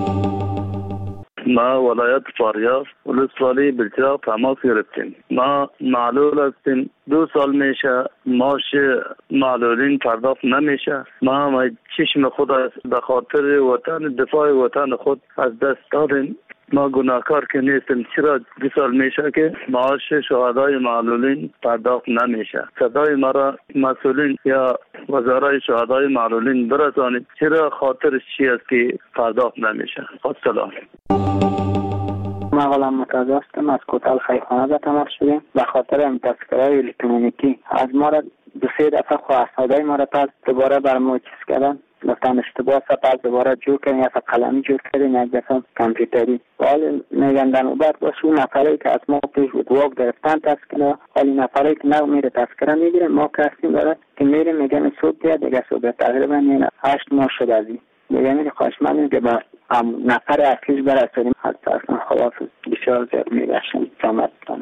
ما ولایت فاریاب ولسوالی بلچراغ تماس گرفتیم. ما معلول هستیم، دو سال میشه معاش معلولین پرداخت نمیشه. ما چشم خود به خاطر وطن، دفاع وطن خود از دست دادیم. ما گناهکار که نیستیم، چرا دو سال میشه که معاش شهدای معلولین پرداخت نمیشه؟ صدای ما را مسئولین یا وزرای شهدای معلولین برسانید، چرا خاطرش چی است که پرداخت نمیشه؟ خود سلام. ما غلام متعز هستم، از کوتل خیخانه به تماس شدیم. به خاطر این تذکره الکترونیکی از ما را دو سه دفعه خواستادای ما را پس دوباره بر ما چیز کردن. گفتن اشتباه بعد دوباره جور کردن یا قلمی جور کردن یا دفعه کامپیوتری. حال میگن در نوبت باشه اون نفری که از ما پیش بود واق گرفتن تذکره، حالی نفری که نو میره تذکره میگیره، ما که هستیم داره که میره میگن صبح بیاد دیگه صبح تقریبا این هشت ماه شده از این دیگه میره خواهش من که با نفر اصلیش برسونیم. حتی اصلا خوافز بسیار زیاد میگشن جامعت کنم.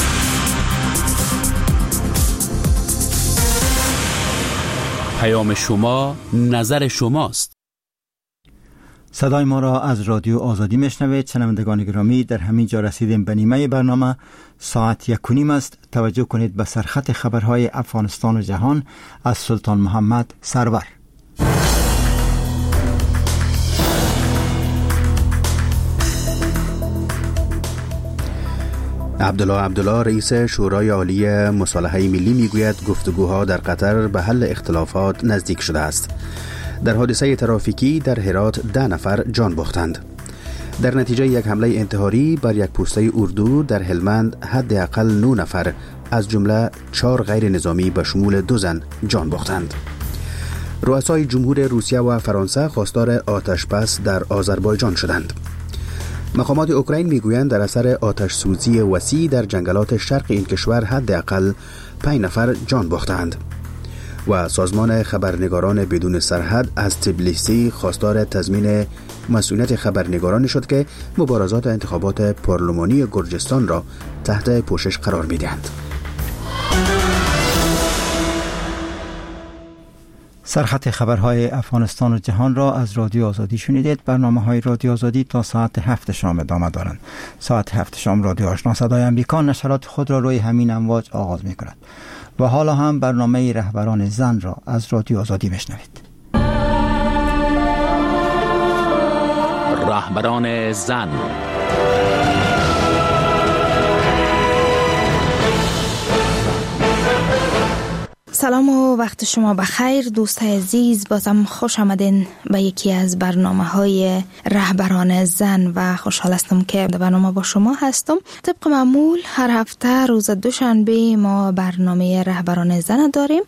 پیام شما نظر شماست. صدای ما را از رادیو آزادی میشنوید. شنوندگان گرامی، در همین جا رسیدیم به نیمه برنامه. ساعت یک و نیم است. توجه کنید به سرخط خبرهای افغانستان و جهان از سلطان محمد سرور. عبدالله عبدالله رئیس شورای عالی مصالحه ملی میگوید گفتگوها در قطر به حل اختلافات نزدیک شده است. در حادثه ترافیکی در هرات ده نفر جان باختند. در نتیجه یک حمله انتحاری بر یک پوسته اردو در هلمند حداقل نه نفر از جمله چهار غیر نظامی به شمول دو زن جان باختند. رؤسای جمهور روسیه و فرانسه خواستار آتش بس در آذربایجان شدند. مقامات اوکراین میگویند در اثر آتش سوزی وسیع در جنگلات شرق این کشور حداقل پنج نفر جان باختند. و سازمان خبرنگاران بدون سرحد از تبلیسی خواستار تضمین مسئولیت خبرنگاران شد که مبارزات انتخابات پارلمانی گرجستان را تحت پوشش قرار می‌دهند. سرخط خبرهای افغانستان و جهان را از رادیو آزادی شنیدید. برنامه های رادیو آزادی تا ساعت هفت شام ادامه دارند. ساعت هفت شام رادیو آشنا صدای امریکا نشرات خود را روی همین امواج آغاز می کند. و حالا هم برنامه رهبران زن را از رادیو آزادی میشنوید. رهبران زن. سلام و وقت شما بخیر دوستای عزیز. بازم خوش آمدین به یکی از برنامه های رهبران زن و خوشحال هستم که در برنامه با شما هستم. طبق معمول هر هفته روز دوشنبه ما برنامه رهبران زن داریم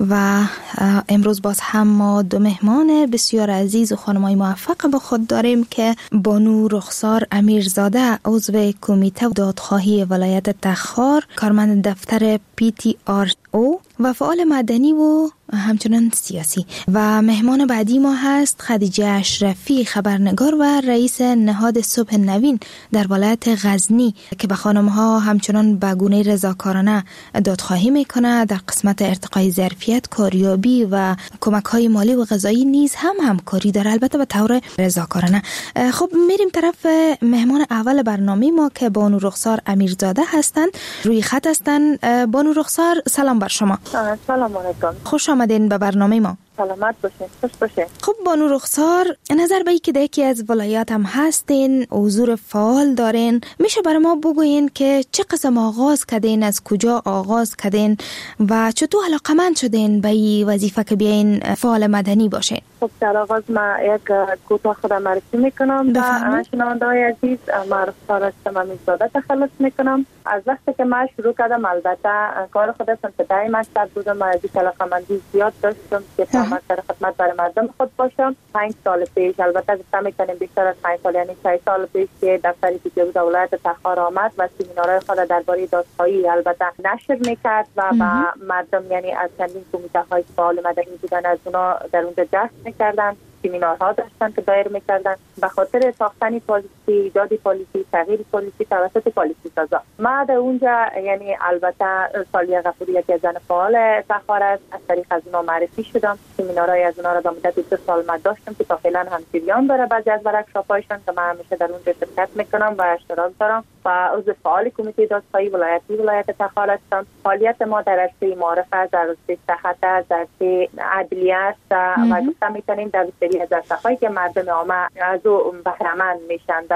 و امروز باز هم ما دو مهمان بسیار عزیز و خانمای موفق با خود داریم که بانو رخسار امیرزاده عضو کمیته دادخواهی ولایت تخار، کارمند دفتر پی تی آر او و فعال مدنی و همچنان سیاسی. و مهمان بعدی ما هست خدیجه اشرفی، خبرنگار و رئیس نهاد صبح نوین در ولایت غزنی که به خانم‌ها همچنان به گونه رضاکارانه دادخواهی میکنه. در قسمت ارتقای ظرفیت، کاریابی و کمک‌های مالی و غذایی نیز هم همکاری داره، البته به طور رضاکارانه. خب میریم طرف مهمان اول برنامه ما که بانو رخسار امیرزاده هستند. روی خط هستند. بانو رخسار سلام بر شما. سلام علیکم. خوش آمدین به برنامه ما. سلامت باشین، خوش باشین. خب بانو رخسار، نظر به اینکه یکی از ولایات هم هستین، حضور فعال دارین، میشه برای ما بگوین که چه قسم آغاز کردین، از کجا آغاز کردین و چطور علاقمند شدین به این وظیفه که بیاین فعال مدنی باشین؟ خب در آغاز ما یک کوتاه خودم معرفی میکنم و شنونده‌های عزیز. ما رخسار هستم امیرزاده تخلص میکنم. از وقتی که ما شروع کردم البته کار خودم ابتدایی مکتب بودم، از این علاقه‌مندی زیاد داشتم که تمام در خدمت برای مردم خود باشم. پنج سال پیش، البته گفتم میکنیم بیشتر از پنج سال، یعنی شش سال پیش که دفتر پی تی او ولایت تخار آمد و سمینارهای خود درباره دادخواهی البته نشر میکرد و با مردم، یعنی از چندین کمیته های فعال مدنی بودن، از اونا در اونجا جشن میکردن، سمینارها داشتن که دایر میکردن به خاطر ساختن پالیسی، ایجاد پالیسی، تغییر پالیسی توسط پالیسی سازا. ما در اونجا، یعنی البته سالیه غفوری یکی از زن فعال تخار است، از طریق از اونا معرفی شدم. سمینارهای از اونا را به مدت دو سال ما داشتم که تا فعلا هم جریان داره. بعضی از ورکشاپ‌هایشون که من همیشه در اونجا شرکت میکنم و اشتراک دارم و عضو فعال کمیته دادخواهی ولایتی ولایت تخار هستم. فعالیت ما در عرصه معارفه، در عرصه صحت، در عرصه عدلیه است و گفتم میتونیم در سری از عرصه‌هایی که مردم عامه از او بهره مند میشن. در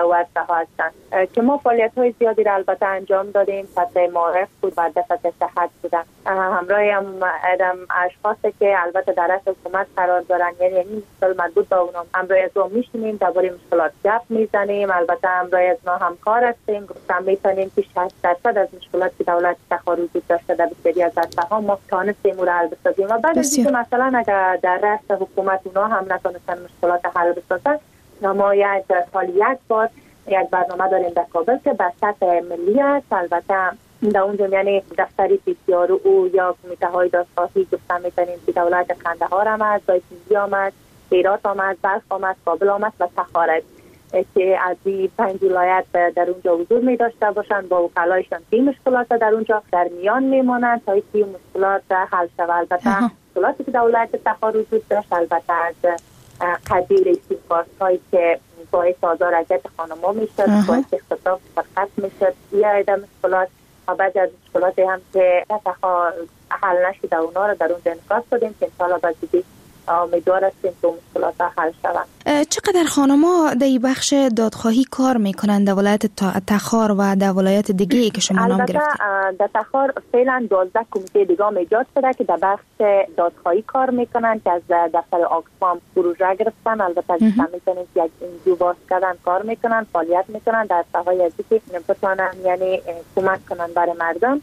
ورسه ها هستند که ما فعالیت های زیادی را البته انجام دادیم. فتره معرف بود، بعد فتره صحت بودن، همراه هم ادم اشخاصی که البته در رأس حکومت قرار دارن، یعنی این مشکل مربوط به اونم همراه از اون میشینیم، درباره مشکلات گپ میزنیم. البته همراه از ما همکار هستیم، گفتم میتونیم که شصت درصد از مشکلات که دولت تخار وجود داشته در بسیاری از عرصه ها ما تانستیم اون را حل بسازیم. و بعد از اینکه مثلا اگر در رأس حکومت اونا هم نتونستن مشکلات حل بسازن، ما یک سال یک بار یک برنامه داریم در کابل که به سطح ملی است. البته در اونجا یعنی دفتری پی سی آر او یا کمیته های دادخواهی گفتن میتونیم که دولت قندهار آمد، دایکنی آمد، هرات آمد، بلخ آمد، کابل آمد و سخارت که از این پنج ولایت در اونجا حضور می داشته باشند، با وکلایشان این مشکلات در اونجا در میان میمانند تا اینکه مشکلات حل شود. البته مشکلاتی که دولت سخار وجود داشت البته از قبیل استیفاست هایی که باعث آزار اذیت خانما میشد، باعث اختطاف فقط میشد، یه عده مشکلات و بعد از مشکلات هم که حل نشده اونا رو در اونجا انعکاس دادیم که انشاءالله بعد دیگه امیدوار هستیم که مشکلات حل شوند. چقدر خانما در بخش دادخواهی کار میکنند در ولایت تخار و در ولایت دیگه که شما نام گرفتید؟ البته در تخار فعلا دوازده کمیته دیگه ایجاد شده که در بخش دادخواهی کار میکنند که از دفتر آکسفام پروژه گرفتن. البته میتونید یک انجیو باز کردن کار میکنن، فعالیت میکنن در ساحه ازی که بتونن یعنی کمک کنن برای مردم.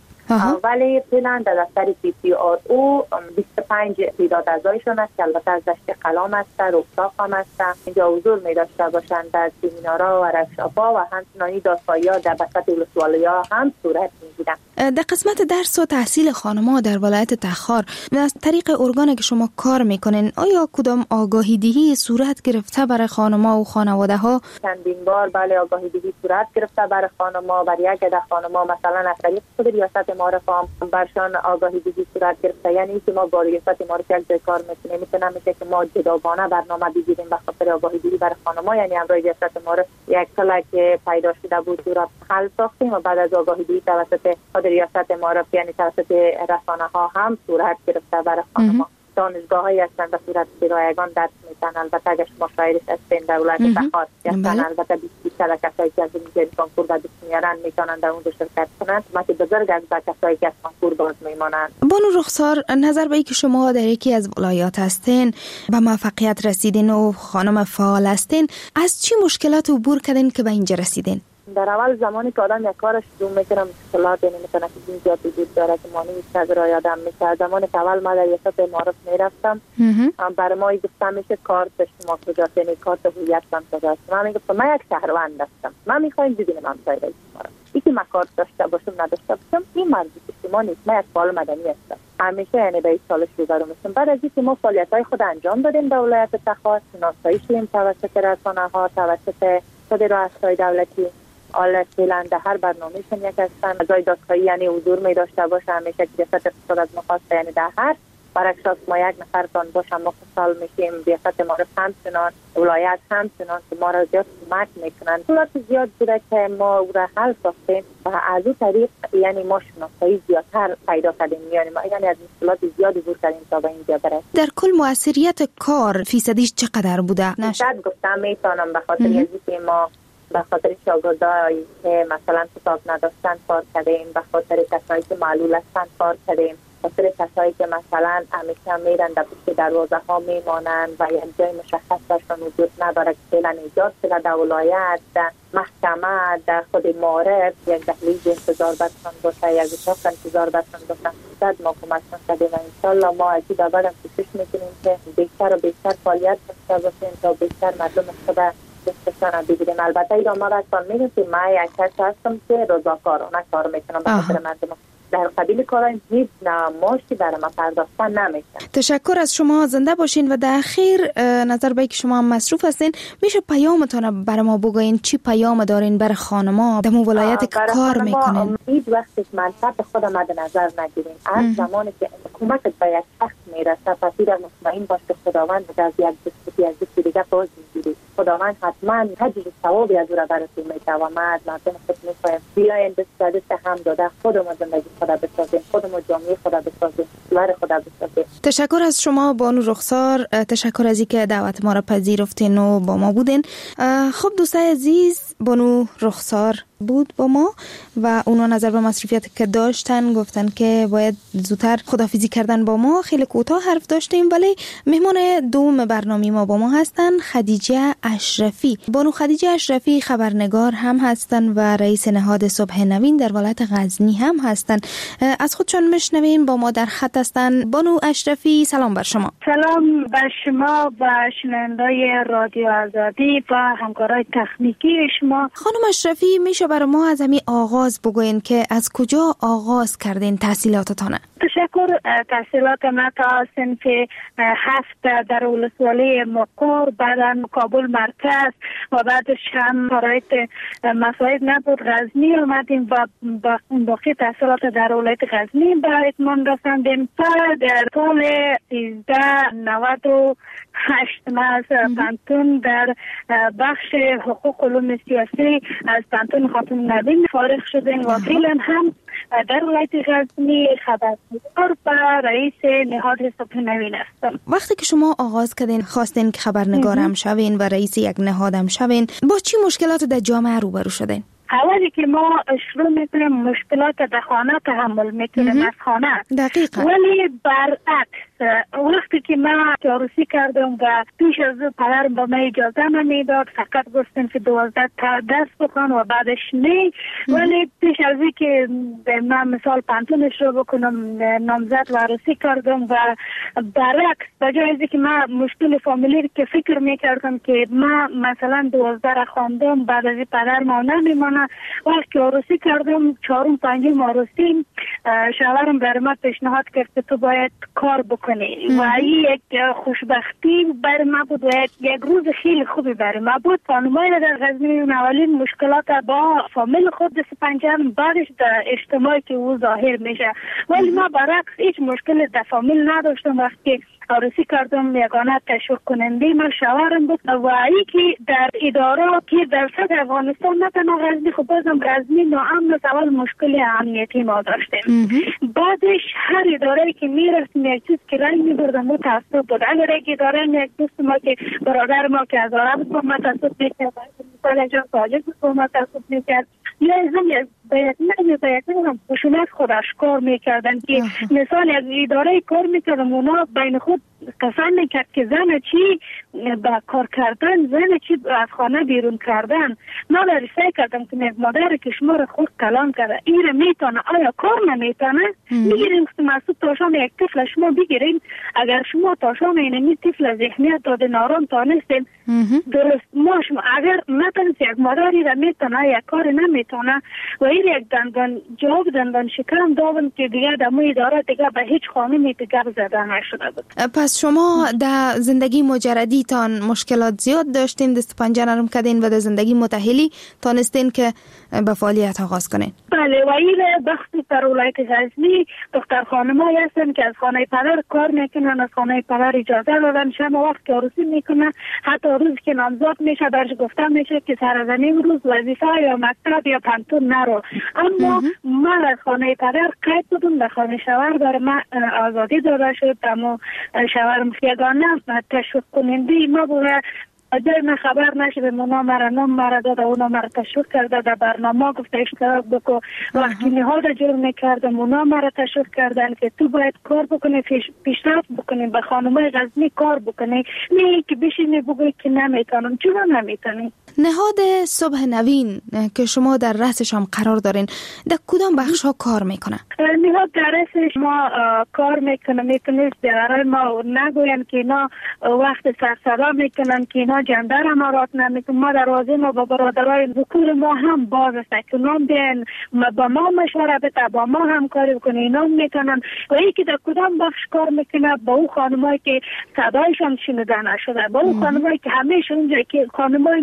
ولی فعلا در دفتر پی سی آر او بیست و پنج تعداد اعضایشون است که البته از دشت قلام است، رفتاق هم است، اینجا حضور می داشته باشند در سمینارها و ورکشاپ‌ها و همچنانی دادخواهی‌ها در بساط ولسوالی‌ها هم صورت می‌گیرد. در قسمت درس و تحصیل خانم‌ها در ولایت تخار از طریق ارگانی که شما کار میکنین آیا کدام آگاهی دهی صورت گرفته برای خانم‌ها و خانواده‌ها؟ چندین بار بله آگاهی دهی صورت گرفته برای خانم‌ها، برای یک عده خانم‌ها مثلا از طریق خود ریاست معارف هم برشان آگاهی دهی صورت گرفته، یعنی که ما با ریاست معارف یک جای کار میکنیم، میتونم میشه که ما جداگانه برنامه بگیریم به خاطر آگاهی دهی برای خانم‌ها، یعنی همراه ریاست معارف یک کلا که پیدا شده بود رو حل ساختیم و بعد از آگاهی دهی توسط خود ریاست معارف یعنی توسط رسانه‌ها هم صورت گرفته برای خانم‌ها. دانشگاه‌هایی هستند به صورت که رایگان درس میدن. البته اگر شما شاعرش هستین در ولایت تخار هستن البته بیست کسایی که از این کنکور و بیست میارن میتونن در اونجا شرکت کنند. مکی بزرگ از کسایی که از کنکور باز میمانند. بانو رخسار، نظر به اینکه شما در یکی از ولایات هستین به موفقیت رسیدین و خانم فعال هستین، از چی مشکلات عبور کردین که به اینجا رسیدین؟ در اول زمانی که آدم یک کارش شروع میکنه مشکلات یعنی میتونه که این زیاد وجود داره که مانی میشه را یادم میشه. زمانی که اول ما در ریاست معارف میرفتم برای ما گفتم میشه کارت شما کجاست، یعنی کارت هویتم کجاست. من میگفتم من یک شهروند هستم، من میخوایم ببینم همسایه رئیس ما را، یکی من کارت داشته باشم نداشته باشم این مربوط به شما نیست، من یک فعال مدنی هستم. همیشه یعنی به این سالش روبرو میشم. بعد از اینکه ما فعالیت‌های خود انجام دادیم در ولایت تخار، شناسایی شدیم توسط رسانه‌ها، توسط خود رؤسای دولتی، آل فعلا در هر برنامه‌شون یک هستن. اعضای دادخواهی یعنی حضور می داشته باشه، همیشه که ریاست اقتصاد از مخواست یعنی در هر برعکس ما یک نفرتان باشه ما خوشحال میشیم. ریاست معارف همچنان، ولایت همچنان که ما را زیاد کمک میکنن. مشکلات زیاد بوده که ما او را حل ساختیم و از این طریق یعنی ما شناسایی زیادتر پیدا کردیم، یعنی ما یعنی از مشکلات زیادی دور کردیم تا به اینجا برسیم. در کل موثریت کار فیصدیش چقدر بوده؟ نشد گفتم میتونم به خاطر اینکه ما به خاطر شاگردایی که مثلا کتاب نداشتن کار کردیم، به خاطر کسایی که معلول هستن کار کردیم، به خاطر کسایی که مثلا همیشه میرن در پشت دروازه ها میمانند و یک جای مشخص برشان وجود نداره که فعلا ایجاد شده در ولایت، در محکمه، در خود معارف یک دهلیز انتظار برشان باشه، یک اتاق انتظار برشان باشه. صد ما کمکشان کردیم و انشالله ما از این بعد کوشش میکنیم که بیشتر و بیشتر فعالیت داشته باشیم تا بیشتر مردم خود دستشان بگیریم. البته ایران ما رسان میگیم که من یک کسی هستم که رضاکارانه کار میکنم به خاطر مردم. در قبیل کارهای هیچ نماشی برای ما پرداختن نمیشه. تشکر از شما، زنده باشین و در اخیر نظر به که شما هم مصروف هستین میشه پیامتون برای ما بگوین؟ چی پیام دارین برای خانما در ولایت که کار میکنین؟ هیچ وقت منصب خود مد نظر نگیرین. هر زمانی که حکومت به یک شخص میرسه پس در مطمئن باش که خداوند از یک دستی از دستی دیگه باز میگیری. خداوند حتما اجر ثوابی از او را براتون میده و ما از مردم خود میخوایم بیاین دست به دست هم داده خودمون زندگی خدا بسازیم، خودمون جامعه خدا بسازیم، کشور خدا بسازیم. تشکر از شما بانو رخسار، تشکر از اینکه دعوت ما را پذیرفتین و با ما بودین. خب دوستای عزیز، بانو رخسار بود با ما و اونا نظر به مصروفیت که داشتن گفتن که باید زودتر خداحافظی کردن با ما. خیلی کوتاه حرف داشتیم، ولی مهمان دوم برنامه ما با ما هستن خدیجه اشرفی. بانو خدیجه اشرفی خبرنگار هم هستن و رئیس نهاد صبح نوین در ولایت غزنی هم هستن. از خودشون میشنویم، با ما در خط هستن. بانو اشرفی سلام بر شما. سلام بر شما و شنوندای رادیو آزادی و همکارای تکنیکی شما. خانم اشرفی، میشه برای ما از همین آغاز بگوین که از کجا آغاز کردین تحصیلاتتان؟ تشکر. تحصیلات من تا صنف هفت در ولسوالی مقر، بعدا کابل مرکز و بعدش هم شرایط مساعد نبود غزنی آمدیم و باقی تحصیلات در ولایت غزنی به اتمام رساندیم. در سال سیزده نود و هشت ما از پانتون در بخش حقوق علوم سیاسی از پانتون خاتون نوین فارغ شدیم و فعلا هم در ولایت غزنی خبرنگار و رئیس نهاد صبح نوین هستم. وقتی که شما آغاز کردین خواستین که خبرنگار هم شوین و رئیس یک نهاد هم شوین، با چی مشکلات در جامعه روبرو شدین؟ اولی که ما شروع میکنیم مشکلات در خانه تحمل میکنیم از خانه. دقیقا. ولی برعکس وقتی که من عروسی کردم و پیش از او پدرم با من اجازه نمیداد، فقط گفتن که دوازده تا درس بخوان و بعدش نه. ولی پیش از این که من مثال پانتونش رو بکنم نامزد و عروسی کردم و برعکس بجای از که من مشکل فامیلی که فکر میکردم که من مثلا دوازده را خواندم بعد از پدر ما نمیمانه، وقتی عروسی کردم چهارم پنجم عروسی شوهرم برای من پیشنهاد کرد که تو باید کار بکنی و این یک خوشبختی برای من بود و یک روز خیلی خوبی برای من بود. خانمای در غزنی اولین مشکلات با فامیل خود دست پنجم، بعدش در اجتماعی که او ظاهر میشه. ولی ما برعکس هیچ مشکل در فامیل نداشتم. وقتی عروسی کردم یگانه تشویق کننده من شوهرم بود و ای که در اداره که در صدر افغانستان نه تنها غزنی، خب بازم غزنی ناامن اول مشکل امنیتی ما داشتیم. بعدش هر اداره که میرفتیم یک چیز که رنگ میبردم متاسف بود. اگر یک اداره یک دوست ما که برادر ما که از عرب بود متاسف میکرد، مثلا جا ساجد بود متاسف میکرد، یا ازم باید نمیده کنم خشونت خود اشکار میکردن که مثال از اداره کار میکردم اونا بین خود قسم میکرد که زن چی با کار کردن، زن چی از خانه بیرون کردن. ما در سعی کردم که مادر کشمار خود کلام کرده این میتونه، آیا کار نمیتونه؟ میگیریم که مسعود تاشام یک طفل شما بگیریم، اگر شما تاشام اینمی طفل ذهنیت داده نارام تانستیم درست ما شما اگر نتونست یک مادری را میتونه یک کار نمیتونه و این یک دندان جواب دندان شکم دادم که دیگه دموی داره دیگه به هیچ خانمی دیگه زده نشده بود. پس شما در زندگی مجردی تان مشکلات زیاد داشتین، دست پنجه نرم کردین و در زندگی متحلی تانستین که به فعالیت آغاز کنین؟ بله و این بخشی در ولایت غزنی دختر خانمایی هستن که از خانه پدر کار میکنن، از خانه پدر اجازه دادن شب وقت که عروسی میکنن، حتی روز که نامزاد میشه درش گفته میشه که سر از این روز وظیفه یا مکتب یا پانتون نرو. اما من از خانه پدر قید بودم به خانه شوهر برای من آزادی داده شد. اما شوهرم یگانه تشویق کننده ما بوده، جای من خبر نشده مونا مرا نام مرا داده اونا مرا تشویق کرده در برنامه گفته اشتراک بکو. وقتی نهاد جور میکردم اونا مرا تشویق کردن که تو باید کار بکنی، پیشرفت بکنی، به خانمای غزنی کار بکنی، نه که بشینی بگوی که نمیتونم. چرا نمیتونی؟ نهاد صبح نوین که شما در رأسش هم قرار دارین در کدام بخش ها کار میکنه؟ نهاد در رأسش ما کار میکنه میکنه در ما نگوین که اینا وقت سرسرا میکنن که اینا جندر امارات نمیکنن. ما در واضح ما با برادرای ذکور ما هم باز است که نام بین با ما مشوره بده، با ما هم کاری کنه اینا میکنن و ای که در کدام بخش کار میکنه با اون خانمایی که صدایشان شنیده نشده، با اون خانمایی که همیشه اونجا که خانمایی نه با من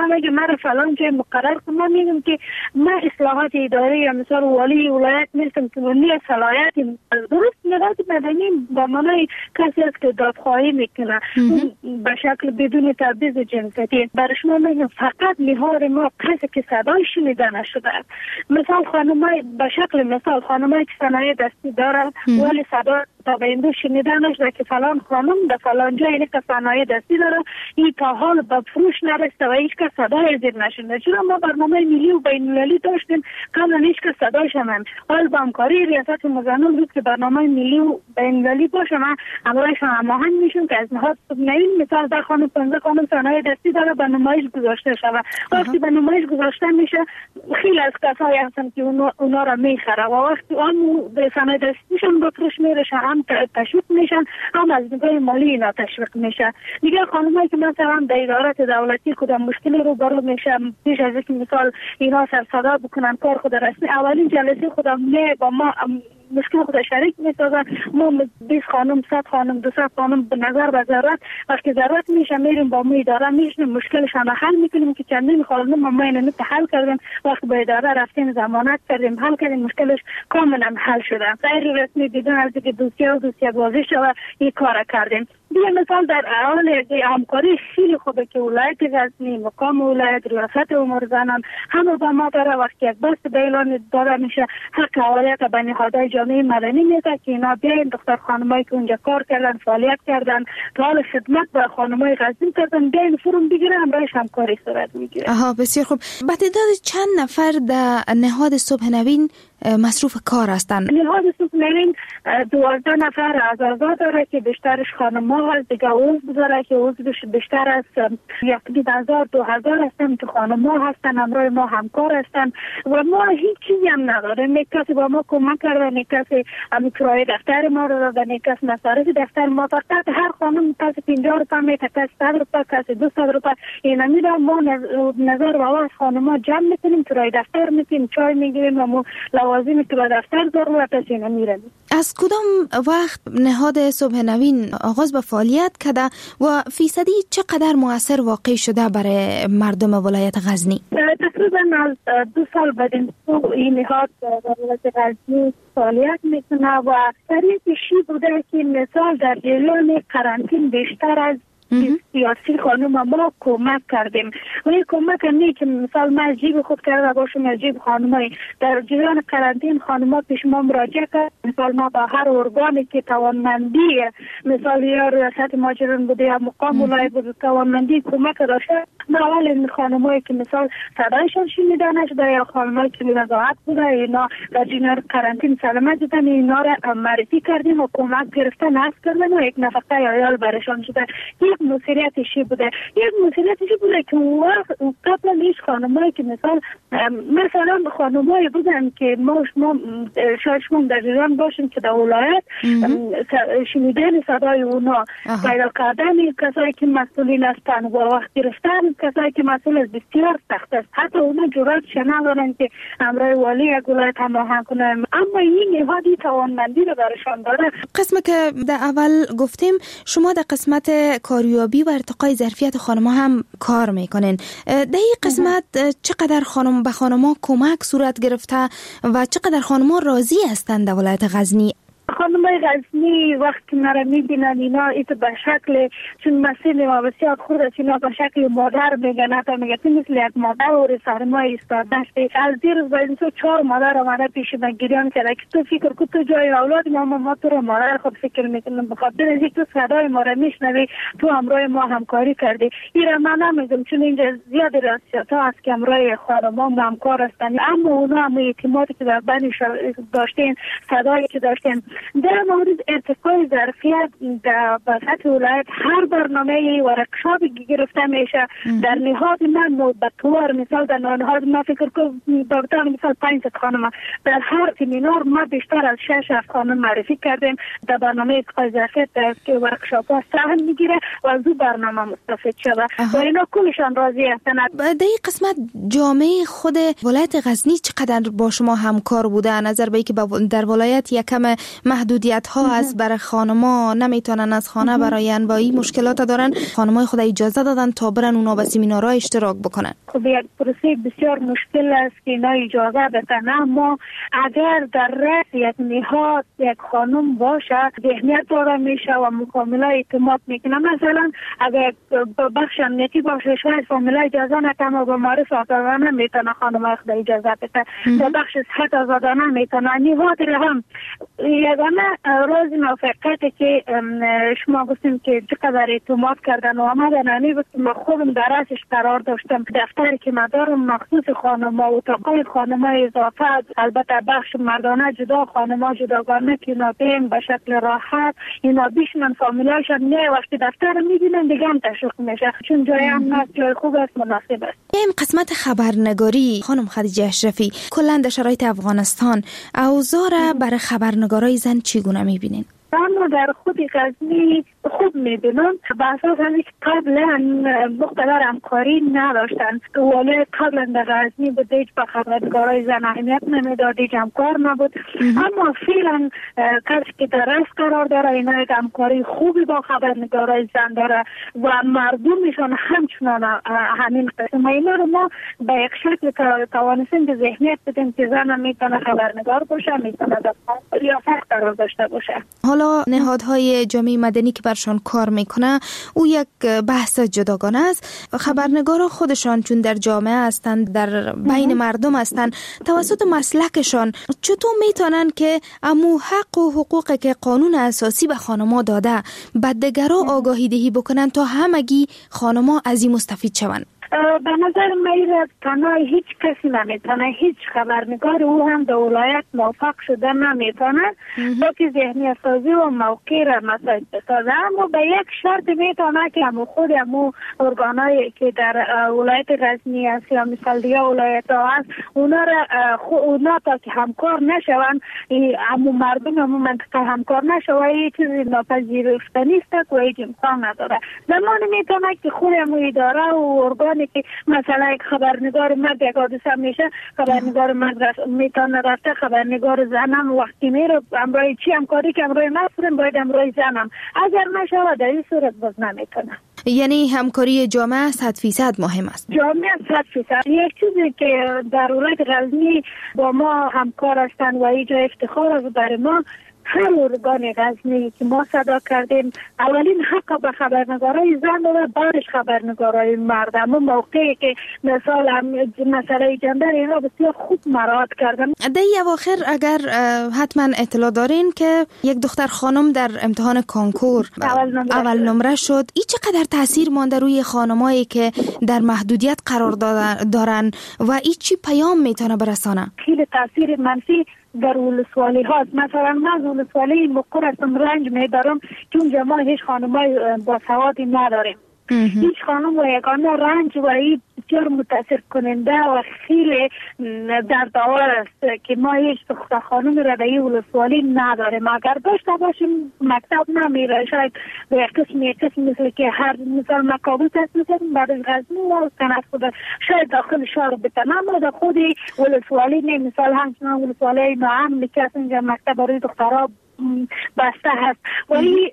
اگه من فلان جای مقرر کنم، من میگم که من اصلاحات اداری یا مثلا والی ولایت نیستم که نیست صلاحیت درست. نهاد مدنی با معنای کسی است که دادخواهی میکنه به شکل بدون تبعیض جنسیتی. برای شما میگم فقط نهاد ما کسی که صدای شنیده نشده. مثال خانمای به شکل مثال خانمایی که صنایع دستی داره ولی صدا تا به این شنیده نشده که فلان خانم در فلان جای اینه که صنایع دستی داره، این تا حال به فروش نرسته و هیچ کس صدای زیر نشنیده. چرا ما برنامه ملی و بین المللی داشتیم قبلا هیچ کس صدایش هم حال با همکاری ریاست مزنون بود که برنامه ملی و بین المللی باشه. من همراهش هماهنگ میشم که از نهاد نوین مثال در خانم پنځه خانم صنایع دستی داره به نمایش گذاشته شود. وقتی به نمایش گذاشته میشه خیلی از کسایی هستن که اونا, اونا را میخره و وقتی آن به صنایع دستیشون به فروش میرشه هم تشویق میشن هم از نگاه مالی اینا تشویق میشه. دیگه خانمایی که مثلا در ادارات دولتی کدام مشکلی رو برو میشه پیش از اینکه مثال اینا سر صدا بکنن کار خود رسمی اولین جلسه خودم نه با ما مشکل خود شریک میسازن. ما بیست خانم صد خانم دو صد خانم به نظر به ضرورت وقتی ضرورت میشه میریم با ما اداره میشیم مشکلشان حل میکنیم که چندین خانم ما اینو حل کردیم. وقتی به اداره رفتیم ضمانت کردیم حل کردیم مشکلش کاملا حل شده. غیر رسمی بدون از اینکه دوسیه و دوسیه بازی شود این کار کردیم. دیگه مثال در حال همکاری خیلی خوبه که ولایت غزنی مقام ولایت ریاست امور زنان همه با ما داره. وقتی یک بست به اعلان داده میشه حق اولویت به نهادهای جامعه مدنی میده که اینا بیاین دختر خانمایی که اونجا کار کردن فعالیت کردن تا حال خدمت به خانمای غزنی کردن بیاین فرم بگیره همراهش همکاری صورت میگیره. آها بسیار خوب. با تعداد چند نفر در نهاد صبح نوین مصروف کار هستند؟ نهاد صبح نوین دوازده نفر اعضا داره که بیشترش خانم‌ها هست. دیگه عضو داره که عضوش بیشتر از یک هزار دو هزار هستن که خانم‌ها هستن همراه ما همکار هستن و ما هیچ چیزی هم نداریم. یک کسی با ما کمک کرده، یک کسی هم کرایه دفتر ما رو دادن، یک کسی مصارف دفتر ما. فقط هر خانم کسی پنجاه روپیه میده، کسی صد روپیه، کسی دویست روپیه اینا میده. ما نظر با از خانم‌ها جمع میکنیم، کرایه دفتر میدیم، چای میگیریم و ما لوازمی که به دفتر ضرورت است اینا میریم. از کدام وقت نهاد صبح نوین آغاز به فعالیت کرده و فیصدی چقدر مؤثر واقع شده برای مردم ولایت غزنی؟ تقریبا از دو سال بعد این نهاد در ولایت غزنی فعالیت میکنه و طریقشی بوده که مثال در جریان قرنطین بیشتر از سیاسی خانم ما کمک کردیم. و این کمک نه که مثال من جیب خود کرده باشم از جیب خانمای در جریان قرنطین خانم‌ها پیش ما مراجعه کرد. مثال ما با هر ارگانی که توانمندی مثال یا ریاست مهاجران بوده یا مقام ولایت بوده توانمندی کمک داشته، ما اول این خانمایی که مثال صدایشان شنیده نشده یا خانمایی که بی‌وضاحت بوده اینا در جریان قرنطین سلامت دیدن اینا را معرفی کردیم و کمک گرفتن هست کردن و یک نفقه عیال برشان شده. یک مسئولیتشی بوده یک مسئولیتشی بوده که وقت قبل از خانمایی که مثال مثلا خانمایی بودن که ما شما شاید شما در ایران باشیم که در ولایت شنیدن صدای اونا پیدا کردن کسایی که مسئولین هستن و وقت گرفتن کسایی که مسئول از بسیار سخت است. حتی اونا جرأت ندارن که امرای والی یک ولایت هماهنگ کنن، اما این نهادی توانمندی رو برشان داره. قسمت که در اول گفتیم شما در قسمت کاریابی و ارتقای ظرفیت خانم‌ها هم کار میکنین. در این قسمت چقدر خانم به خانم‌ها کمک صورت گرفته و چقدر خانم‌ها راضی هستند در ولایت غزنی؟ خانمای غزنی وقتی مرا میبینن اینا ایت به شکل چون مسئله ما بسیار خود است اینا به شکل مادر میگن، حتی میگه تو مثل یک مادر و سر ما ایستاده است. از دیر باید تو چهار مادر آمده پیش من گریان کرده که تو فکر کن تو جای اولاد ما ما تو رو مادر خود فکر میکنم بخاطر اینکه تو صدای ما را میشنوی تو همراه ما همکاری کردی. این من نمیگم چون اینجا زیاد راستیات ها است که همراه خانم‌ها همکار هستند، اما اونا هم اعتمادی که در بین داشتین صدایی که داشتین در مورد ارتقای ظرفیت در سطح ولایت هر برنامه ورکشاپی گرفته میشه در نهاد من به طور مثال در نهاد ما فکر کنم دکتر مثال پنج خانم در هر سمینار ما بیشتر از شش خانم معرفی کردیم در برنامه ارتقای ظرفیت که ورکشاپ ها سهم میگیره و از اون برنامه مستفید شده و اینا کلشان راضی هستند. در این قسمت جامعه خود ولایت غزنی چقدر با شما همکار بوده نظر به اینکه در ولایت یکم محدود محدودیت ها هست برای خانما، نمیتونن از خانه براین، با این مشکلات دارن. خانمای خود اجازه دادن تا برن اونا به سمینارها اشتراک بکنن. خب یک پروسه بسیار مشکل است که اینا اجازه بدن، اما اگر در رأس یک نهاد یک خانم باشه ذهنیت داره میشه و مکاملا اعتماد میکنه. مثلا اگر بخش امنیتی باشه شاید فامیلا اجازه نکنه و به معرف آزادانه میتونه خانم خود اجازه بده، در بخش صحت آزادانه میتونه. نهاد هم یگانه راز موفقیتی که شما گفتیم که چقدر اعتماد کردن و آمدن انی بود که ما خودم در رأسش قرار داشتم. دفتری که مدارم مخصوص خانم‌ها و اتاقای خانم‌ها اضافه، البته بخش مردانه جدا، خانم‌ها جداگانه که اینا بین به شکل راحت اینا بیشنن فامیلایشان نه وقتی دفتر می‌بینن دیگه هم تشویق میشه، چون جای هم هست، جای خوب است، مناسب است. این قسمت خبرنگاری خانم خدیجه اشرفی کلا در شرایط افغانستان اوضاع را برای خبرنگارای زن چگونه می‌بینین؟ اما در خود غزنی خوب میبینم به اساس اینکه قبلا مقتدر همکاری نداشتن، ولی قبلا در غزنی بود هیچ به خبرنگارای زن اهمیت نمیداد، هیچ همکار نبود. اما فعلا کسی که در رأس قرار داره اینا یک همکاری خوبی با خبرنگارای زن داره و مردمشان همچنان همین قسم. اینا رو ما به یک شکل توانستیم به ذهنیت بدیم که زن میتونه خبرنگار باشه، میتونه در ریاست قرار داشته باشه. حالا نهادهای جامعه مدنی که برشان کار میکنه او یک بحث جداگانه است. خبرنگارا خودشان چون در جامعه هستند، در بین مردم هستند، توسط مسلکشان چطور میتونن که امو حق و حقوق که قانون اساسی به خانما داده به دیگران آگاهی دهی بکنن تا همگی خانما از این مستفید شوند؟ به نظر من تنها هیچ کسی نمیتونه، هیچ خبرنگار او هم در ولایت موفق شده نمیتونه با که ذهنی سازی و موقع را مساعد بسازه. اما به یک شرط میتونه که همو خود همو ارگانایی که در ولایت غزنی هست یا مثال دیگه ولایت ها هست اونا را اونا تا که همکار نشون، همو مردم همو منطقه همکار نشون، هیچ چیزی ناپذیرفتنی است و هیچ امکان نداره. زمان میتونه که خود همو اداره و ارگان که مثلا یک خبرنگار مرد یک حادثه میشه، خبرنگار مرد میتونه رفته، خبرنگار زنم وقتی میره امرای چی همکاری که امرای مسئولم باید امرای زنم، اگر نشوه در این صورت باز نمیتونه. یعنی همکاری جامعه صد فیصد مهم است. جامعه صد فیصد. یک چیزی که در ولایت غزنی با ما همکار هستن و اینجا افتخار است برای ما، هر ارگان غزنی که ما صدا کردیم اولین حق به خبرنگارای زن و بعدش خبرنگارای مرد. اما موقعی که مثال مسئله جندر اینا بسیار خوب مراعات کردن. در اواخر اگر حتما اطلاع دارین که یک دختر خانم در امتحان کانکور اول نمره, اول نمره شد، این چقدر تاثیر مانده روی خانمایی که در محدودیت قرار دارن و این چی پیام میتونه برسانه؟ خیلی تاثیر منفی در ولسوالی هاست. مثلا من ولسوالی مقر هستم، رنج میدارم که اونجا ما هیچ خانمای با سوادی نداریم. هیچ خانم و یگانه رنج و این بسیار متاثر کننده و خیلی دردآور است که ما هیچ دختر خانم را در این ولسوالی نداریم. اگر داشته باشیم مکتب نمیره، شاید به یک قسم یک قسم مثل که هر مثال مکابل تصمیم کنیم بعد از غزنی و کنت خود شاید داخل شهر بتن، اما در خود ولسوالی نه. مثال همچنان ولسوالی ناامنی که اینجا مکتب برای دخترها بسته هست ولی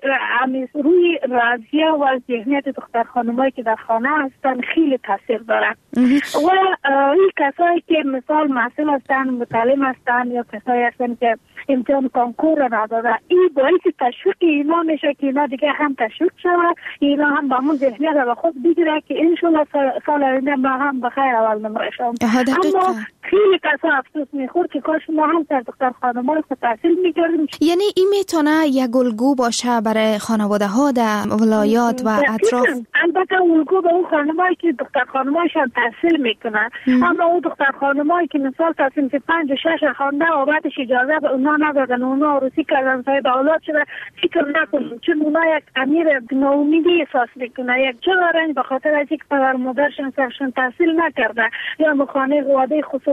روی راضیه و ذهنیت دختر خانمایی که در خانه هستن خیلی تاثیر داره. و این کسایی که مثال محصول هستن، متعلم هستن یا کسایی هستن که امتحان کانکور را نداره، این باعث تشویق اینا میشه که اینا دیگه هم تشویق شود، اینا هم با همون ذهنیت را خود بگیره که انشالله سال آینده ما هم بخیر اول نمره شوم. اما خیلی کسا افسوس میخورد که کاش ما هم در دختر خانمای خود تحصیل میکردیم. یعنی این میتونه یک الگو باشه برای خانواده ها در ولایات و اطراف؟ البته الگو به اون خانمایی که دختر خانمایشان تحصیل میکنن، اما اون دختر خانمایی که مثال تصمیم که پنج و شش خانده و بعدش اجازه به اونا ندادن، اونا عروسی کردن صاحب اولاد شده، فکر نکنم چون اونا یک امیر ناامیدی احساس میکنه، یک جا رنج به خاطر از یک پدر مادرشان سرشان تحصیل نکرده یا مخانه واده خسرو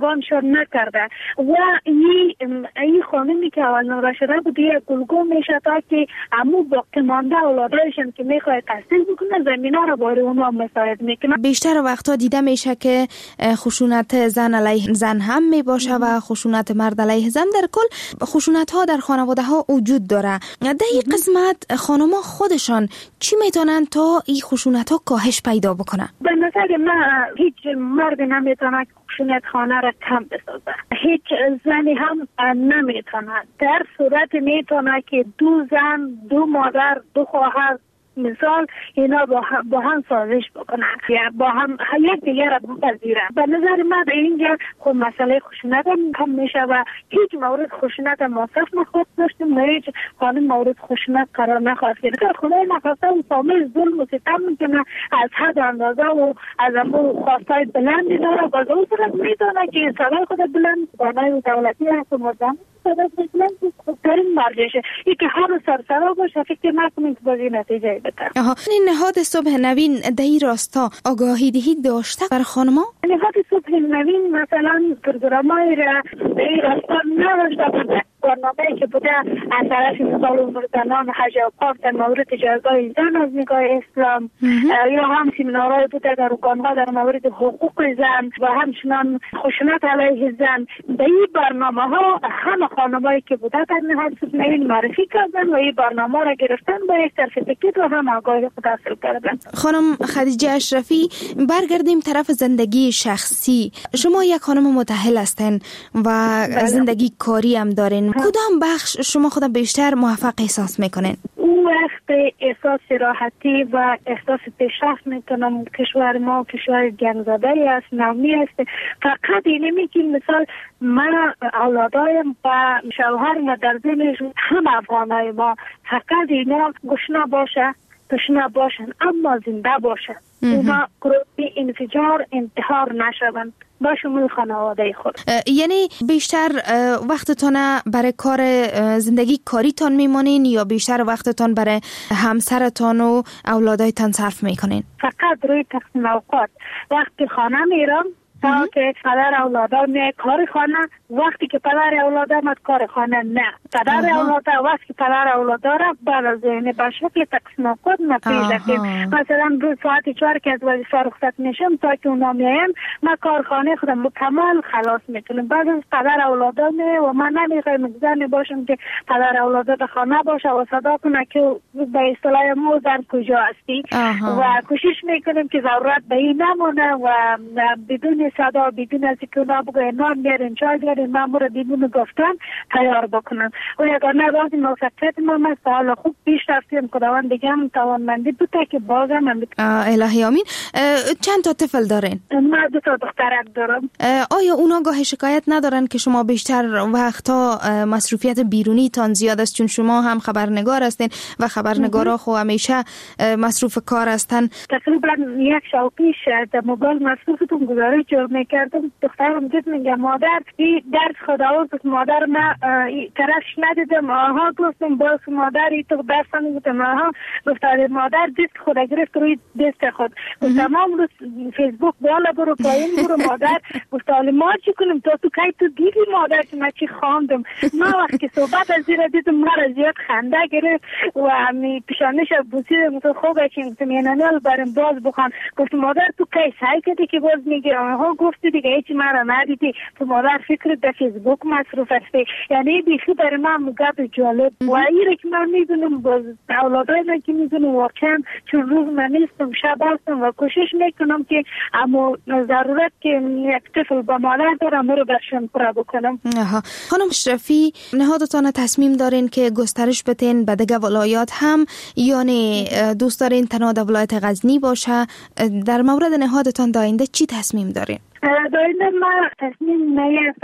زبانشان نکرده و این این خانمی که اول نوره شده بود یک گلگو میشه تا که امو باقی مانده اولادایشان که میخواه تحصیل بکنه زمینه رو باری اونا مساعد میکنه. بیشتر وقتا دیده میشه که خشونت زن علیه زن هم میباشه و خشونت مرد علیه زن. در کل خشونت ها در خانواده ها وجود داره. در این قسمت خانما خودشان چی میتونن تا این خشونت ها کاهش پیدا بکنه؟ به نظر من هیچ مرد نمیتونه خشونت خانه را کم بسازه، هیچ زنی هم نمیتونه. در صورت میتونه که دو زن، دو مادر، دو خواهر مثال اینا با هم, با هم سازش بکنن یا با هم یک دیگر را بپذیرن. به نظر من اینجا خود مسئله خشونت هم کم میشه و هیچ مورد خشونت موثق نخواهد داشتیم و هیچ قانون مورد خشونت قرار نخواهد گرفت. خدای نخواسته و فامیل ظلم و ستم میکنه از حد اندازه و از امو خواستای بلندی داره باز اون صورت میدونه که صدای خود بلند بانای و دولتی هست و مردم صدای بلند در این مرجشه ای که هر سرسرا باشه فکر نکنیم که بازی نتیجه بده. این نهاد صبح نوین در این راستا آگاهی دهی داشته بر خانما؟ نهاد صبح نوین مثلا پروگرامای را در این راستا نداشته بوده. برنامه‌ای که بوده از طرف مثال امور زنان حج و پاک در مورد جایگاه زن از نگاه اسلام یا هم سمینارهای بوده در ارگان‌ها در مورد حقوق زن و همچنان خشونت علیه زن. به این برنامه‌ها همه خانمایی که بوده در نهاد صبح نوین معرفی کردن و این برنامه را گرفتن با یک سرتیفیکت و هم آگاهی خود حاصل کردن. خانم خدیجه اشرفی، برگردیم طرف زندگی شخصی. شما یک خانم متأهل هستین و بله. زندگی کاری هم دارین. کدام بخش شما خود بیشتر موفق احساس میکنین؟ اون وقت احساس راحتی و احساس پیشرفت میکنم. کشور ما کشور گنگزده است، نامی است. فقط اینه میگیم مثال من اولادایم و شوهر و در زمینشون هم افغانای ما فقط اینا گشنه باشه تشنه باشن اما زنده باشن. اونا گروهی انفجار انتحار نشوند با شمول خانواده خود. یعنی بیشتر وقتتان برای کار زندگی کاریتان میمانین یا بیشتر وقتتان برای همسرتان و اولادایتان صرف میکنین؟ فقط روی تقسیم اوقات. وقتی خانه میرم تا که پدر اولادار میای کار خانه، وقتی که پدر اولادار مد کار خانه نه. پدر اولادار وقتی که پدر اولادار بعد از این به شکل تقسیم اوقات نپیش دیم. مثلا روز ساعت چهار که از وظیفه رخصت میشم تا که اونا میایم من کارخانه خودم مکمل خلاص میکنم. بعد از پدر اولادار می و من نمیخوایم مگذار باشم که پدر اولادار خانه باشه و صدا کنه که به اصطلاح ما زن کجا هستی و کوشش میکنیم که ضرورت به این نمونه و بدون صدا بدون از که اونا بگه نان بیارین چای بیارین مامور بدون گفتن تیار بکنن و اگر نه بازی موفقیت ما است حالا خوب پیش رفتیم خداوند دیگه هم توانمندی بوده که بازم هم الهی آمین. چند تا طفل دارین؟ من دو تا دخترک دارم. آیا اونا گاه شکایت ندارن که شما بیشتر وقتا مصروفیت بیرونی تان زیاد است چون شما هم خبرنگار هستین و خبرنگارا خو همیشه مصروف کار هستن؟ تقریبا یک سال پیش در موبایل مصروفتون گزارش میکردم. دخترم دید میگه مادر این درس خداوند مادر من طرفش ندیدم آها گفتم باز مادر ای تو درس نمیدم آها گفتم مادر دید خدا گرفت روی دست خود تمام روز فیسبوک بالا برو پایین برو مادر گفتم ما چی کنیم تو تو کی تو دیدی مادر که من چی خواندم. ما وقتی صحبت از زیر دیدم مرا زیاد خنده گرفت و همی پیشانش بوسیدم تو خوبه که میانال برم باز بخوان. گفتم مادر تو کی سعی کردی که باز میگه آها گفتی دیگه هیچی مرا ندیدی تو مادر فکر در فیسبوک مصروف هستی. یعنی بیخی برای من مگب جالب و ایره که من میدونم باز اولادای من که میدونم واقعا چون روز من نیستم شب هستم و کوشش میکنم که اما ضرورت که یک طفل با مادر دارم رو برشن پورا بکنم. آها. خانم اشرفی نهادتان تصمیم دارین که گسترش بتین به دیگه ولایات هم یعنی دوست دارین تنها در ولایت غزنی باشه؟ در مورد نهادتان داینده چی تصمیم دارین؟ داینده ما تصمیم نیست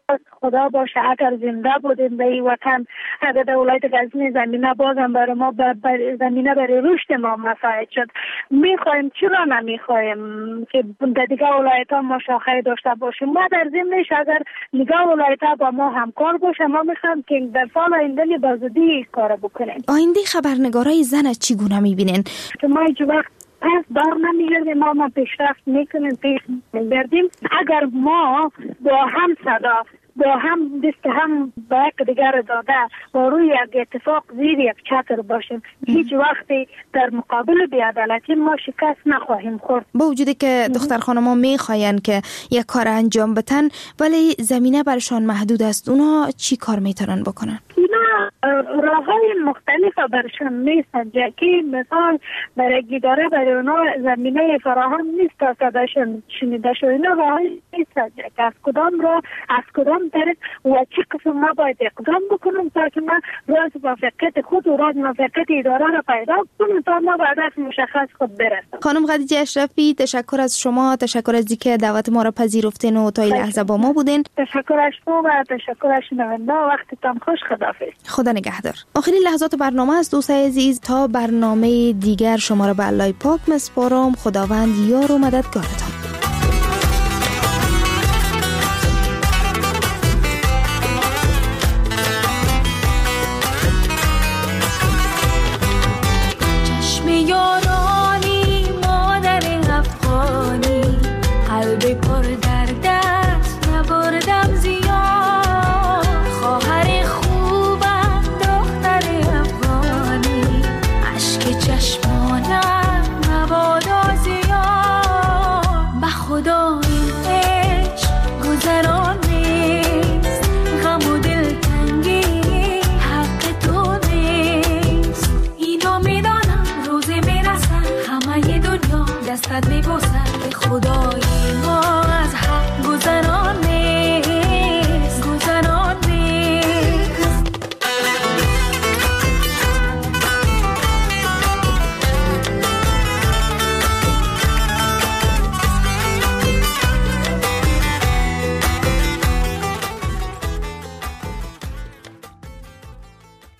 خدا باشه اگر زنده بودیم به این وطن اگر در ولایت غزنی زمینه بازم برای ما بر زمینه برای رشد ما مساعد شد. میخوایم چرا نمیخوایم که در دیگه ولایت ها ما شاخه داشته باشیم. ما در ضمنش اگر دیگه ولایت ها با ما همکار باشه ما میخوایم که در سال آینده بازدهی کار بکنیم. آینده خبرنگارای زن چگونه میبینین؟ که ما هیچ وقت پس بار نمیگردیم، ما ما پیشرفت میکنیم، پیش میبردیم. اگر ما با هم صدا با هم دست هم با یک دیگر داده با روی یک اتفاق زیر یک چتر باشیم، هیچ وقتی در مقابل بی‌عدالتی ما شکست نخواهیم خورد. با وجودی که دختر خانم‌ها میخواین که یک کار انجام بدن ولی زمینه برشان محدود است، اونا چی کار میتونن بکنن؟ اینا راه‌های مختلف برشان نیستن، که مثال برای گیداره برای اونا زمینه فراهم نیست تا صداشون شنیده شد. اینا راه‌های نیستن که از کدام راه از کدام طریق و چه قسم ما باید اقدام بکنم تا که ما راز موفقیت خود و راز موفقیت اداره را پیدا کنم تا ما بعد از مشخص خود برسیم. خانم خدیجه اشرفی، تشکر از شما، تشکر از اینکه دعوت ما را پذیرفتین و تا این لحظه با ما بودین. تشکر از شما و تشکر از شنونده. وقتتان خوش. خداحافظ. خدا نگهدار. آخرین لحظات برنامه است دوستای عزیز، تا برنامه دیگر شما را به الله پاک میسپارم. خداوند یار و مددگارتان.